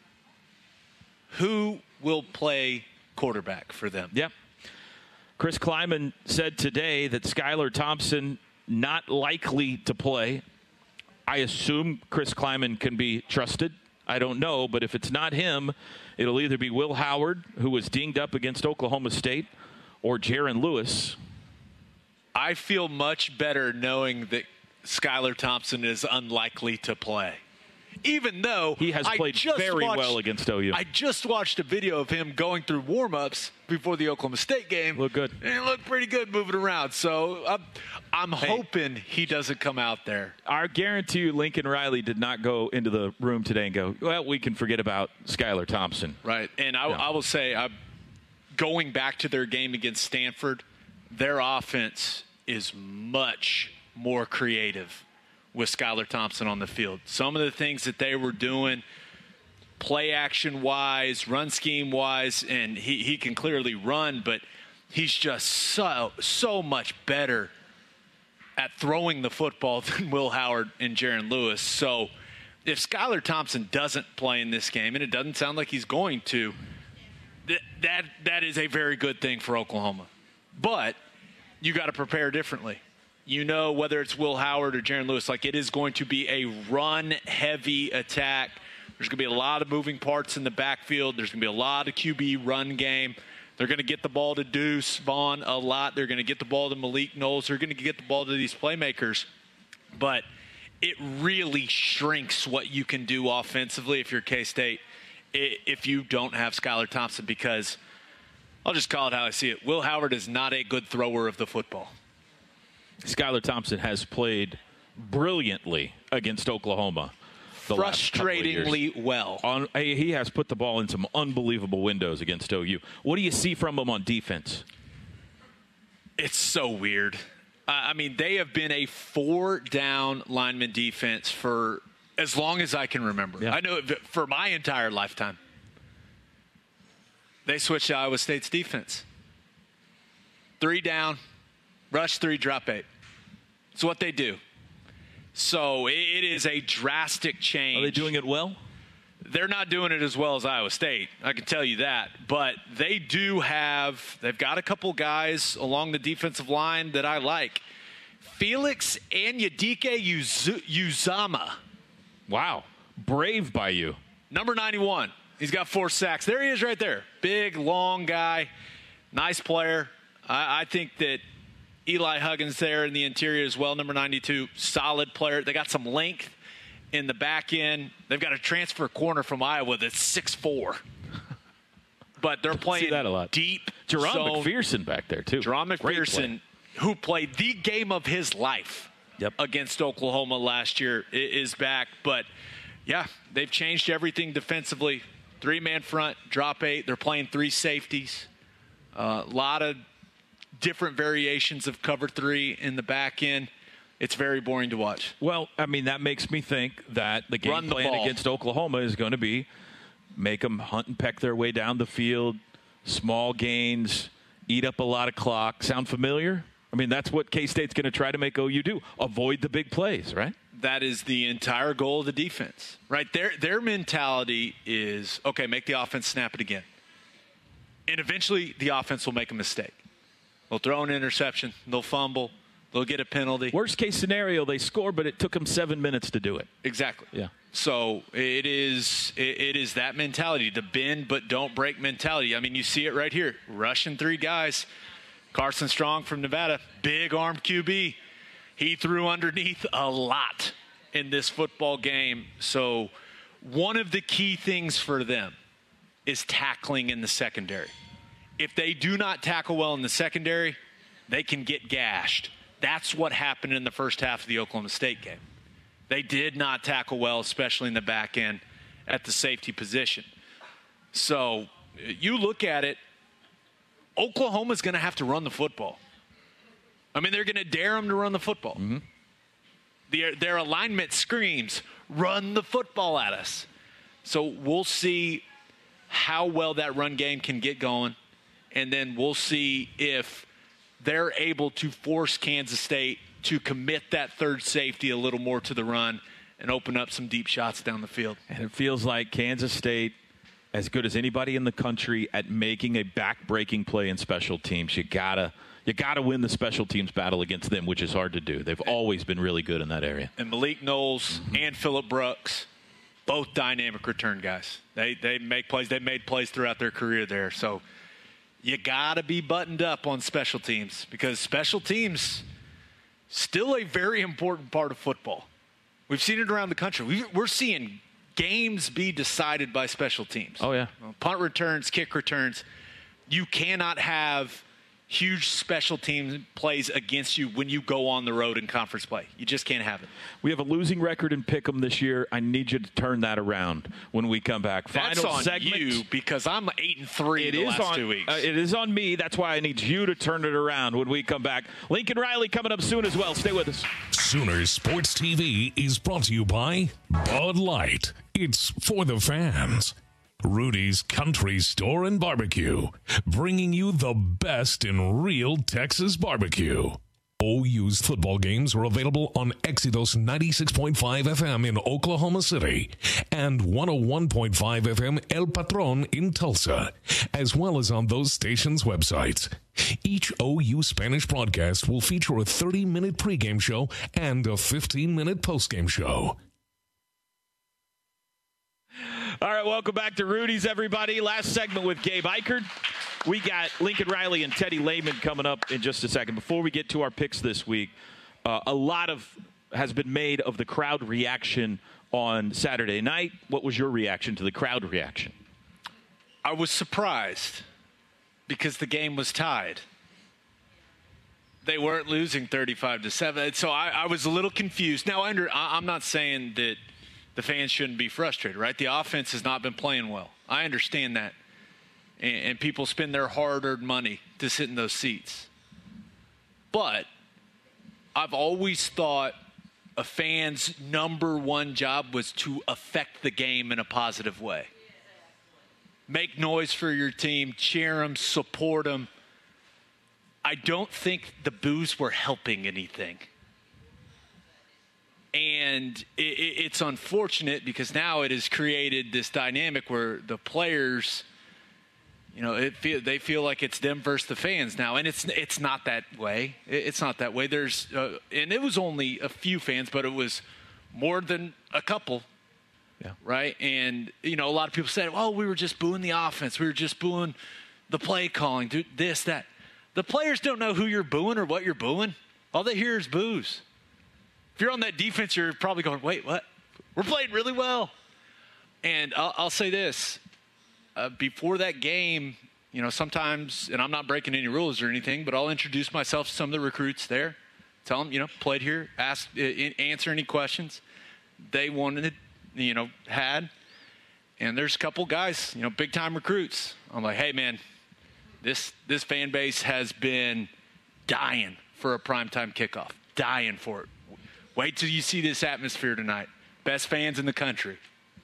who will play quarterback for them? Yep. Chris Kleiman said today that Skylar Thompson not likely to play. I assume Chris Kleiman can be trusted. I don't know, but if it's not him, it'll either be Will Howard, who was dinged up against Oklahoma State, or Jaron Lewis. I feel much better knowing that Skylar Thompson is unlikely to play. Even though he has played very watched, well against O U. I just watched a video of him going through warm-ups before the Oklahoma State game. Look good. And he looked pretty good moving around. So I'm, I'm hey, hoping he doesn't come out there. I guarantee you Lincoln Riley did not go into the room today and go, well, we can forget about Skylar Thompson. Right. And I, no. I will say, I'm going back to their game against Stanford, their offense is much more creative with Skylar Thompson on the field. Some of the things that they were doing, play action wise, run scheme wise, and he, he can clearly run, but he's just so so much better at throwing the football than Will Howard and Jaron Lewis. So if Skylar Thompson doesn't play in this game, and it doesn't sound like he's going to, th- that that is a very good thing for Oklahoma. But you got to prepare differently. You know, whether it's Will Howard or Jaron Lewis, like it is going to be a run-heavy attack. There's going to be a lot of moving parts in the backfield. There's going to be a lot of Q B run game. They're going to get the ball to Deuce Vaughn a lot. They're going to get the ball to Malik Knowles. They're going to get the ball to these playmakers. But it really shrinks what you can do offensively if you're K-State if you don't have Skylar Thompson, because I'll just call it how I see it. Will Howard is not a good thrower of the football. Skylar Thompson has played brilliantly against Oklahoma. Frustratingly well. On, he has put the ball in some unbelievable windows against O U. What do you see from him on defense? It's so weird. Uh, I mean, they have been a four-down lineman defense for as long as I can remember. Yeah. I know it for my entire lifetime. They switched to Iowa State's defense. Three down. Rush three, drop eight. It's what they do. So it, it is a drastic change. Are they doing it well? They're not doing it as well as Iowa State, I can tell you that. But they do have – they've got a couple guys along the defensive line that I like. Felix Anyadike Uzama. Wow. Brave by you. Number ninety-one. He's got four sacks. There he is right there. Big, long guy. Nice player. I, I think that Eli Huggins there in the interior as well, number ninety-two. Solid player. They got some length in the back end. They've got a transfer corner from Iowa that's six foot four. But they're playing see that a lot. deep Jerron zone. McPherson back there, too. Jerron McPherson, who played the game of his life yep. against Oklahoma last year, is back. But, yeah, they've changed everything defensively. Three-man front, drop eight. They're playing three safeties. A uh, lot of different variations of cover three in the back end. It's very boring to watch. Well, I mean, that makes me think that the game Run the plan ball. against Oklahoma is going to be make them hunt and peck their way down the field, small gains, eat up a lot of clock. Sound familiar? I mean, that's what K-State's going to try to make O U do. Avoid the big plays, right? That is the entire goal of the defense, right? Their, their mentality is, okay, make the offense snap it again. And eventually the offense will make a mistake. They'll throw an interception. They'll fumble. They'll get a penalty. Worst case scenario, they score, but it took them seven minutes to do it. Exactly. Yeah. So it is it, it is that mentality, the bend but don't break mentality. I mean, you see it right here. Rushing three guys. Carson Strong from Nevada, big arm Q B. He threw underneath a lot in this football game. So one of the key things for them is tackling in the secondary. If they do not tackle well in the secondary, they can get gashed. That's what happened in the first half of the Oklahoma State game. They did not tackle well, especially in the back end at the safety position. So you look at it, Oklahoma's going to have to run the football. I mean, they're going to dare them to run the football. Mm-hmm. Their, their alignment screams, run the football at us. So we'll see how well that run game can get going, and then we'll see if they're able to force Kansas State to commit that third safety a little more to the run and open up some deep shots down the field. And it feels like Kansas State, as good as anybody in the country at making a back-breaking play in special teams. You gotta, you gotta win the special teams battle against them, which is hard to do. They've always been really good in that area. And Malik Knowles mm-hmm. and Phillip Brooks, both dynamic return guys. They they make plays. They made plays throughout their career there. So you gotta be buttoned up on special teams because special teams still a very important part of football. We've seen it around the country. We, we're seeing games be decided by special teams. Oh, yeah. Punt returns, kick returns. You cannot have huge special team plays against you when you go on the road in conference play. You just can't have it. We have a losing record in Pick'em this year. I need you to turn that around when we come back. That's Final on segment. you because I'm eight and three it the is last on, two weeks. Uh, it is on me. That's why I need you to turn it around when we come back. Lincoln Riley coming up soon as well. Stay with us. Sooner Sports T V is brought to you by Bud Light. It's for the fans. Rudy's Country Store and Barbecue, bringing you the best in real Texas barbecue. O U's football games are available on Exodus ninety-six point five F M in Oklahoma City and one oh one point five F M El Patron in Tulsa, as well as on those stations' websites. Each O U Spanish broadcast will feature a thirty-minute pregame show and a fifteen-minute postgame show. All right, welcome back to Rudy's, everybody. Last segment with Gabe Ikard. We got Lincoln Riley and Teddy Lehman coming up in just a second. Before we get to our picks this week, uh, a lot of has been made of the crowd reaction on Saturday night. What was your reaction to the crowd reaction? I was surprised because the game was tied. They weren't losing thirty-five to seven, so I, I was a little confused. Now, I under, I'm not saying that the fans shouldn't be frustrated, right? The offense has not been playing well. I understand that. And, and people spend their hard-earned money to sit in those seats. But I've always thought a fan's number one job was to affect the game in a positive way. Make noise for your team, cheer them, support them. I don't think the boos were helping anything. And it, it, it's unfortunate because now it has created this dynamic where the players, you know, it feel, they feel like it's them versus the fans now. And it's it's not that way. It, it's not that way. There's uh, and it was only a few fans, but it was more than a couple. Yeah. Right? And, you know, a lot of people said, well, we were just booing the offense. We were just booing the play calling, this, that. The players don't know who you're booing or what you're booing. All they hear is boos. If you're on that defense, you're probably going, wait, what? We're playing really well. And I'll, I'll say this. Uh, before that game, you know, sometimes, and I'm not breaking any rules or anything, but I'll introduce myself to some of the recruits there. Tell them, you know, played here, ask, uh, answer any questions they wanted, you know, had. And there's a couple guys, you know, big-time recruits. I'm like, hey, man, this this fan base has been dying for a primetime kickoff, dying for it. Wait till you see this atmosphere tonight. Best fans in the country.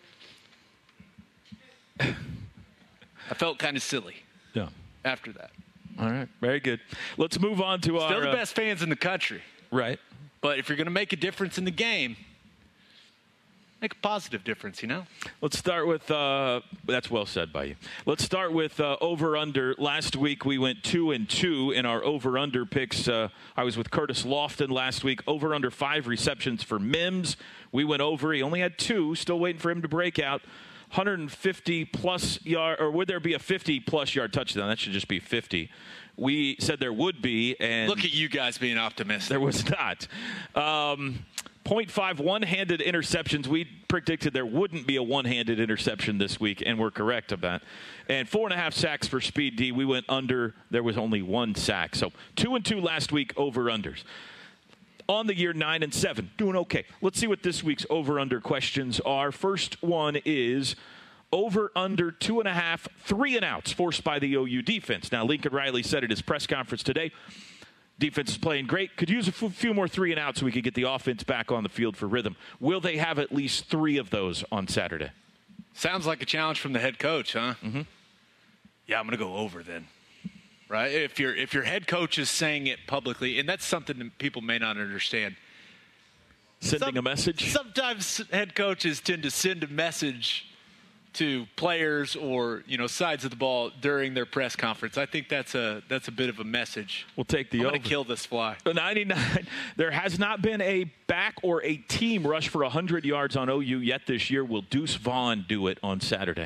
I felt kind of silly yeah. after that. All right, very good. Let's move on to Still our... Still the uh, best fans in the country. Right. But if you're going to make a difference in the game, make a positive difference, you know? Let's start with, uh, that's well said by you. Let's start with uh, over-under. Last week we went two and two in our over-under picks. Uh, I was with Curtis Lofton last week. Over-under five receptions for Mims. We went over. He only had two. Still waiting for him to break out. one hundred fifty plus yard, or would there be a fifty plus yard touchdown? That should just be fifty. We said there would be, and look at you guys being optimistic. There was not. Um, point five one-handed interceptions. We predicted there wouldn't be a one-handed interception this week, and we're correct about that. And four and a half sacks for Speed D. We went under. There was only one sack. So two and two last week over-unders. On the year, nine and seven. Doing okay. Let's see what this week's over-under questions are. First one is over-under two and a half three and outs forced by the O U defense. Now, Lincoln Riley said at his press conference today, defense is playing great. Could use a f- few more three and outs so we could get the offense back on the field for rhythm. Will they have at least three of those on Saturday? Sounds like a challenge from the head coach, huh? Mm-hmm. Yeah, I'm going to go over then. Right? If your if your head coach is saying it publicly, and that's something that people may not understand. Sending Some, a message? Sometimes head coaches tend to send a message to players or, you know, sides of the ball during their press conference. I think that's a that's a bit of a message. We'll take the I'm over. going to kill this fly. ninety-nine. There has not been a back or a team rush for one hundred yards on O U yet this year. Will Deuce Vaughn do it on Saturday?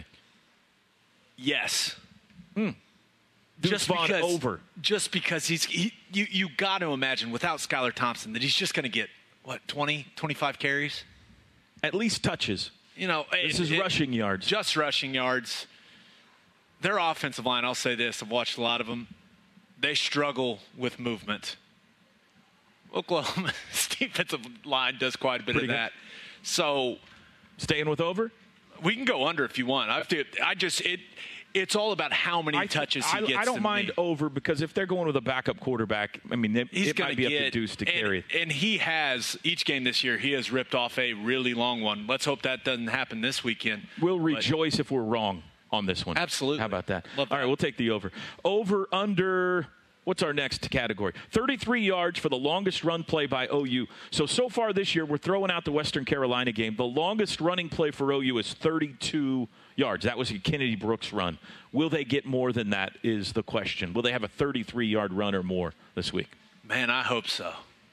Yes. Hmm. Deuce Just Vaughn because, over. Just because he's he, you you got to imagine without Skylar Thompson that he's just going to get what twenty, twenty-five carries, at least touches. You know, this it, is it, rushing yards. Just rushing yards. Their offensive line, I'll say this, I've watched a lot of them. They struggle with movement. Oklahoma's defensive line does quite a bit Pretty of good. that. So, staying with over? We can go under if you want. I, I just it. It's all about how many I, touches he I, gets. I don't to mind me. over because if they're going with a backup quarterback, I mean, it, He's it might be get, up to Deuce to and, carry it. And he has, each game this year, he has ripped off a really long one. Let's hope that doesn't happen this weekend. We'll But- rejoice if we're wrong on this one. Absolutely. How about that? Love All right, we'll take the over. Over, under, what's our next category? thirty-three yards for the longest run play by O U. So, so far this year, we're throwing out the Western Carolina game. The longest running play for O U is thirty-two yards. That was a Kennedy Brooks run. Will they get more than that is the question. Will they have a thirty-three-yard run or more this week? Man, I hope so.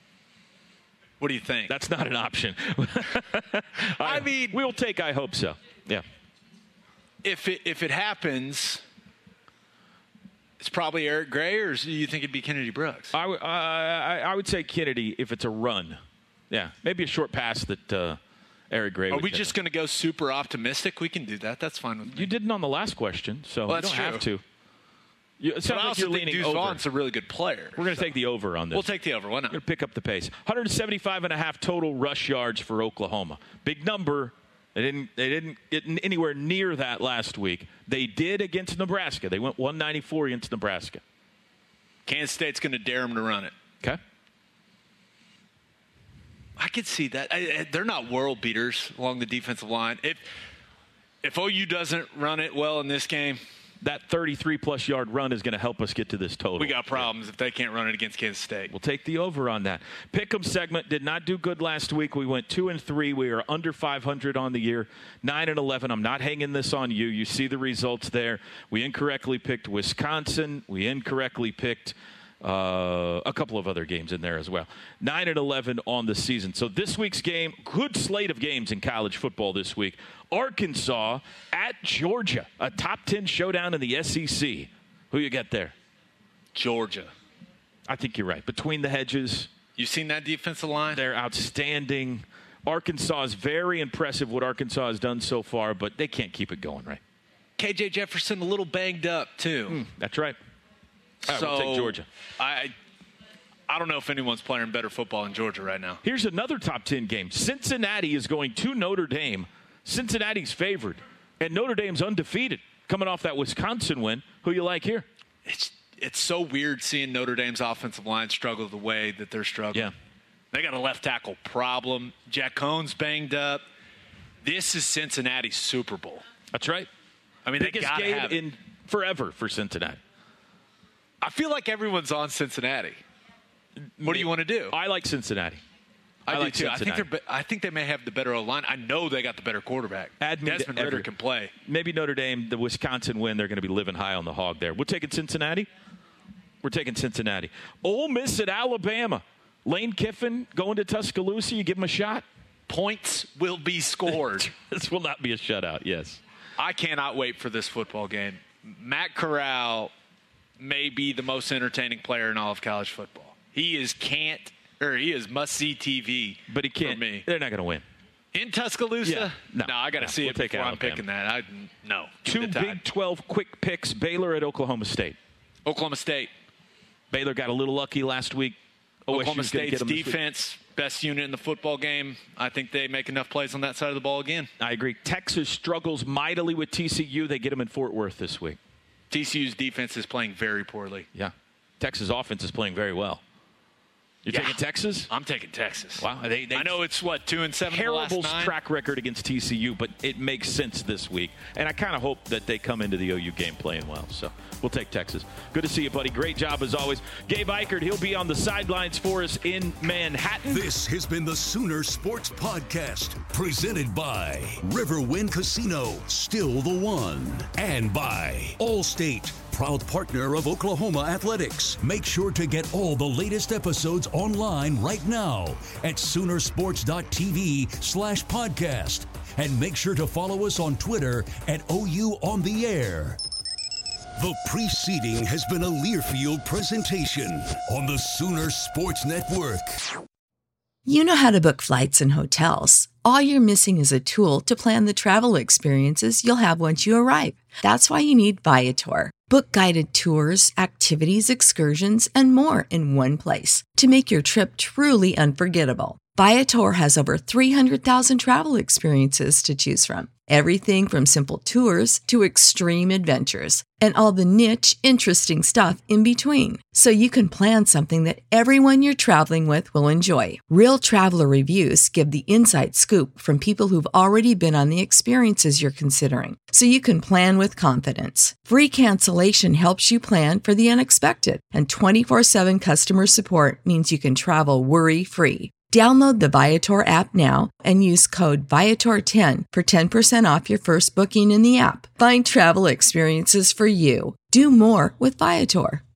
What do you think? That's not an option. I mean, we'll take I hope so. Yeah. If it if it happens, it's probably Eric Gray, or do you think it'd be Kennedy Brooks? I, w- uh, I, I would say Kennedy if it's a run. Yeah, maybe a short pass that uh, Eric Gray Are would we catch. just going to go super optimistic? We can do that. That's fine with me. You didn't on the last question, so Well, you that's don't have true. to. You, it But sounds I like also you're think leaning Deuce over. Vaughn's a really good player. We're going to so. take the over on this. We'll take the over. Why not? We're going to pick up the pace. one seventy-five and a half total rush yards for Oklahoma. Big number. They didn't. They didn't get anywhere near that last week. They did against Nebraska. They went one ninety-four against Nebraska. Kansas State's going to dare them to run it. Okay. I could see that. I, I, they're not world beaters along the defensive line. If if O U doesn't run it well in this game, that thirty-three plus yard run is going to help us get to this total. We got problems yeah. if they can't run it against Kansas State. We'll take the over on that. Pick'em segment did not do good last week. We went two and three. We are under five hundred on the year, nine and eleven. I'm not hanging this on you. You see the results there. We incorrectly picked Wisconsin. We incorrectly picked Uh, a couple of other games in there as well. nine and eleven on the season. So this week's game, good slate of games in college football this week. Arkansas at Georgia, a top ten showdown in the S E C. Who you got there? Georgia. I think you're right. Between the hedges. You've seen that defensive line? They're outstanding. Arkansas is very impressive what Arkansas has done so far, but they can't keep it going, right? K J Jefferson a little banged up, too. Mm, that's right. All right, so, we'll take Georgia. I I don't know if anyone's playing better football in Georgia right now. Here's another top ten game. Cincinnati is going to Notre Dame. Cincinnati's favored, and Notre Dame's undefeated, coming off that Wisconsin win. Who you like here? It's it's so weird seeing Notre Dame's offensive line struggle the way that they're struggling. Yeah. They got a left tackle problem. Jack Cohn's banged up. This is Cincinnati's Super Bowl. That's right. I mean, biggest they got to game have it. in forever for Cincinnati. I feel like everyone's on Cincinnati. What do you want to do? I like Cincinnati. I, I like do too. Cincinnati. I think they're. I think they may have the better line. I know they got the better quarterback. Add me Desmond to Ridder every- can play. Maybe Notre Dame, the Wisconsin win, they're going to be living high on the hog there. We're taking Cincinnati. We're taking Cincinnati. Ole Miss at Alabama. Lane Kiffin going to Tuscaloosa. You give him a shot. Points will be scored. This will not be a shutout. Yes. I cannot wait for this football game. Matt Corral may be the most entertaining player in all of college football. He is can't or he is must see T V. But he can't. For me. They're not going to win. In Tuscaloosa? Yeah. No, no, I got to no, see we'll it take before I'm Alabama. picking that. I no. Two Big twelve quick picks. Baylor at Oklahoma State. Oklahoma State. Baylor got a little lucky last week. Oklahoma O S U's gonna State's get them this week. defense, best unit in the football game. I think they make enough plays on that side of the ball again. I agree. Texas struggles mightily with T C U. They get them in Fort Worth this week. T C U's defense is playing very poorly. Yeah. Texas offense is playing very well. You're Yeah. taking Texas? I'm taking Texas. Wow. They, they I know it's, what, two and seven in the terrible last nine? track record against T C U, but it makes sense this week. And I kind of hope that they come into the O U game playing well. So we'll take Texas. Good to see you, buddy. Great job as always. Gabe Eichert, he'll be on the sidelines for us in Manhattan. This has been the Sooner Sports Podcast, presented by Riverwind Casino, still the one, and by Allstate, proud partner of Oklahoma Athletics. Make sure to get all the latest episodes online right now at Soonersports.tv slash podcast. And make sure to follow us on Twitter at O U on the air. The preceding has been a Learfield presentation on the Sooner Sports Network. You know how to book flights and hotels. All you're missing is a tool to plan the travel experiences you'll have once you arrive. That's why you need Viator. Book guided tours, activities, excursions, and more in one place to make your trip truly unforgettable. Viator has over three hundred thousand travel experiences to choose from. Everything from simple tours to extreme adventures and all the niche, interesting stuff in between. So you can plan something that everyone you're traveling with will enjoy. Real traveler reviews give the inside scoop from people who've already been on the experiences you're considering. So you can plan with confidence. Free cancellation helps you plan for the unexpected. And twenty-four seven customer support means you can travel worry-free. Download the Viator app now and use code Viator ten for ten percent off your first booking in the app. Find travel experiences for you. Do more with Viator.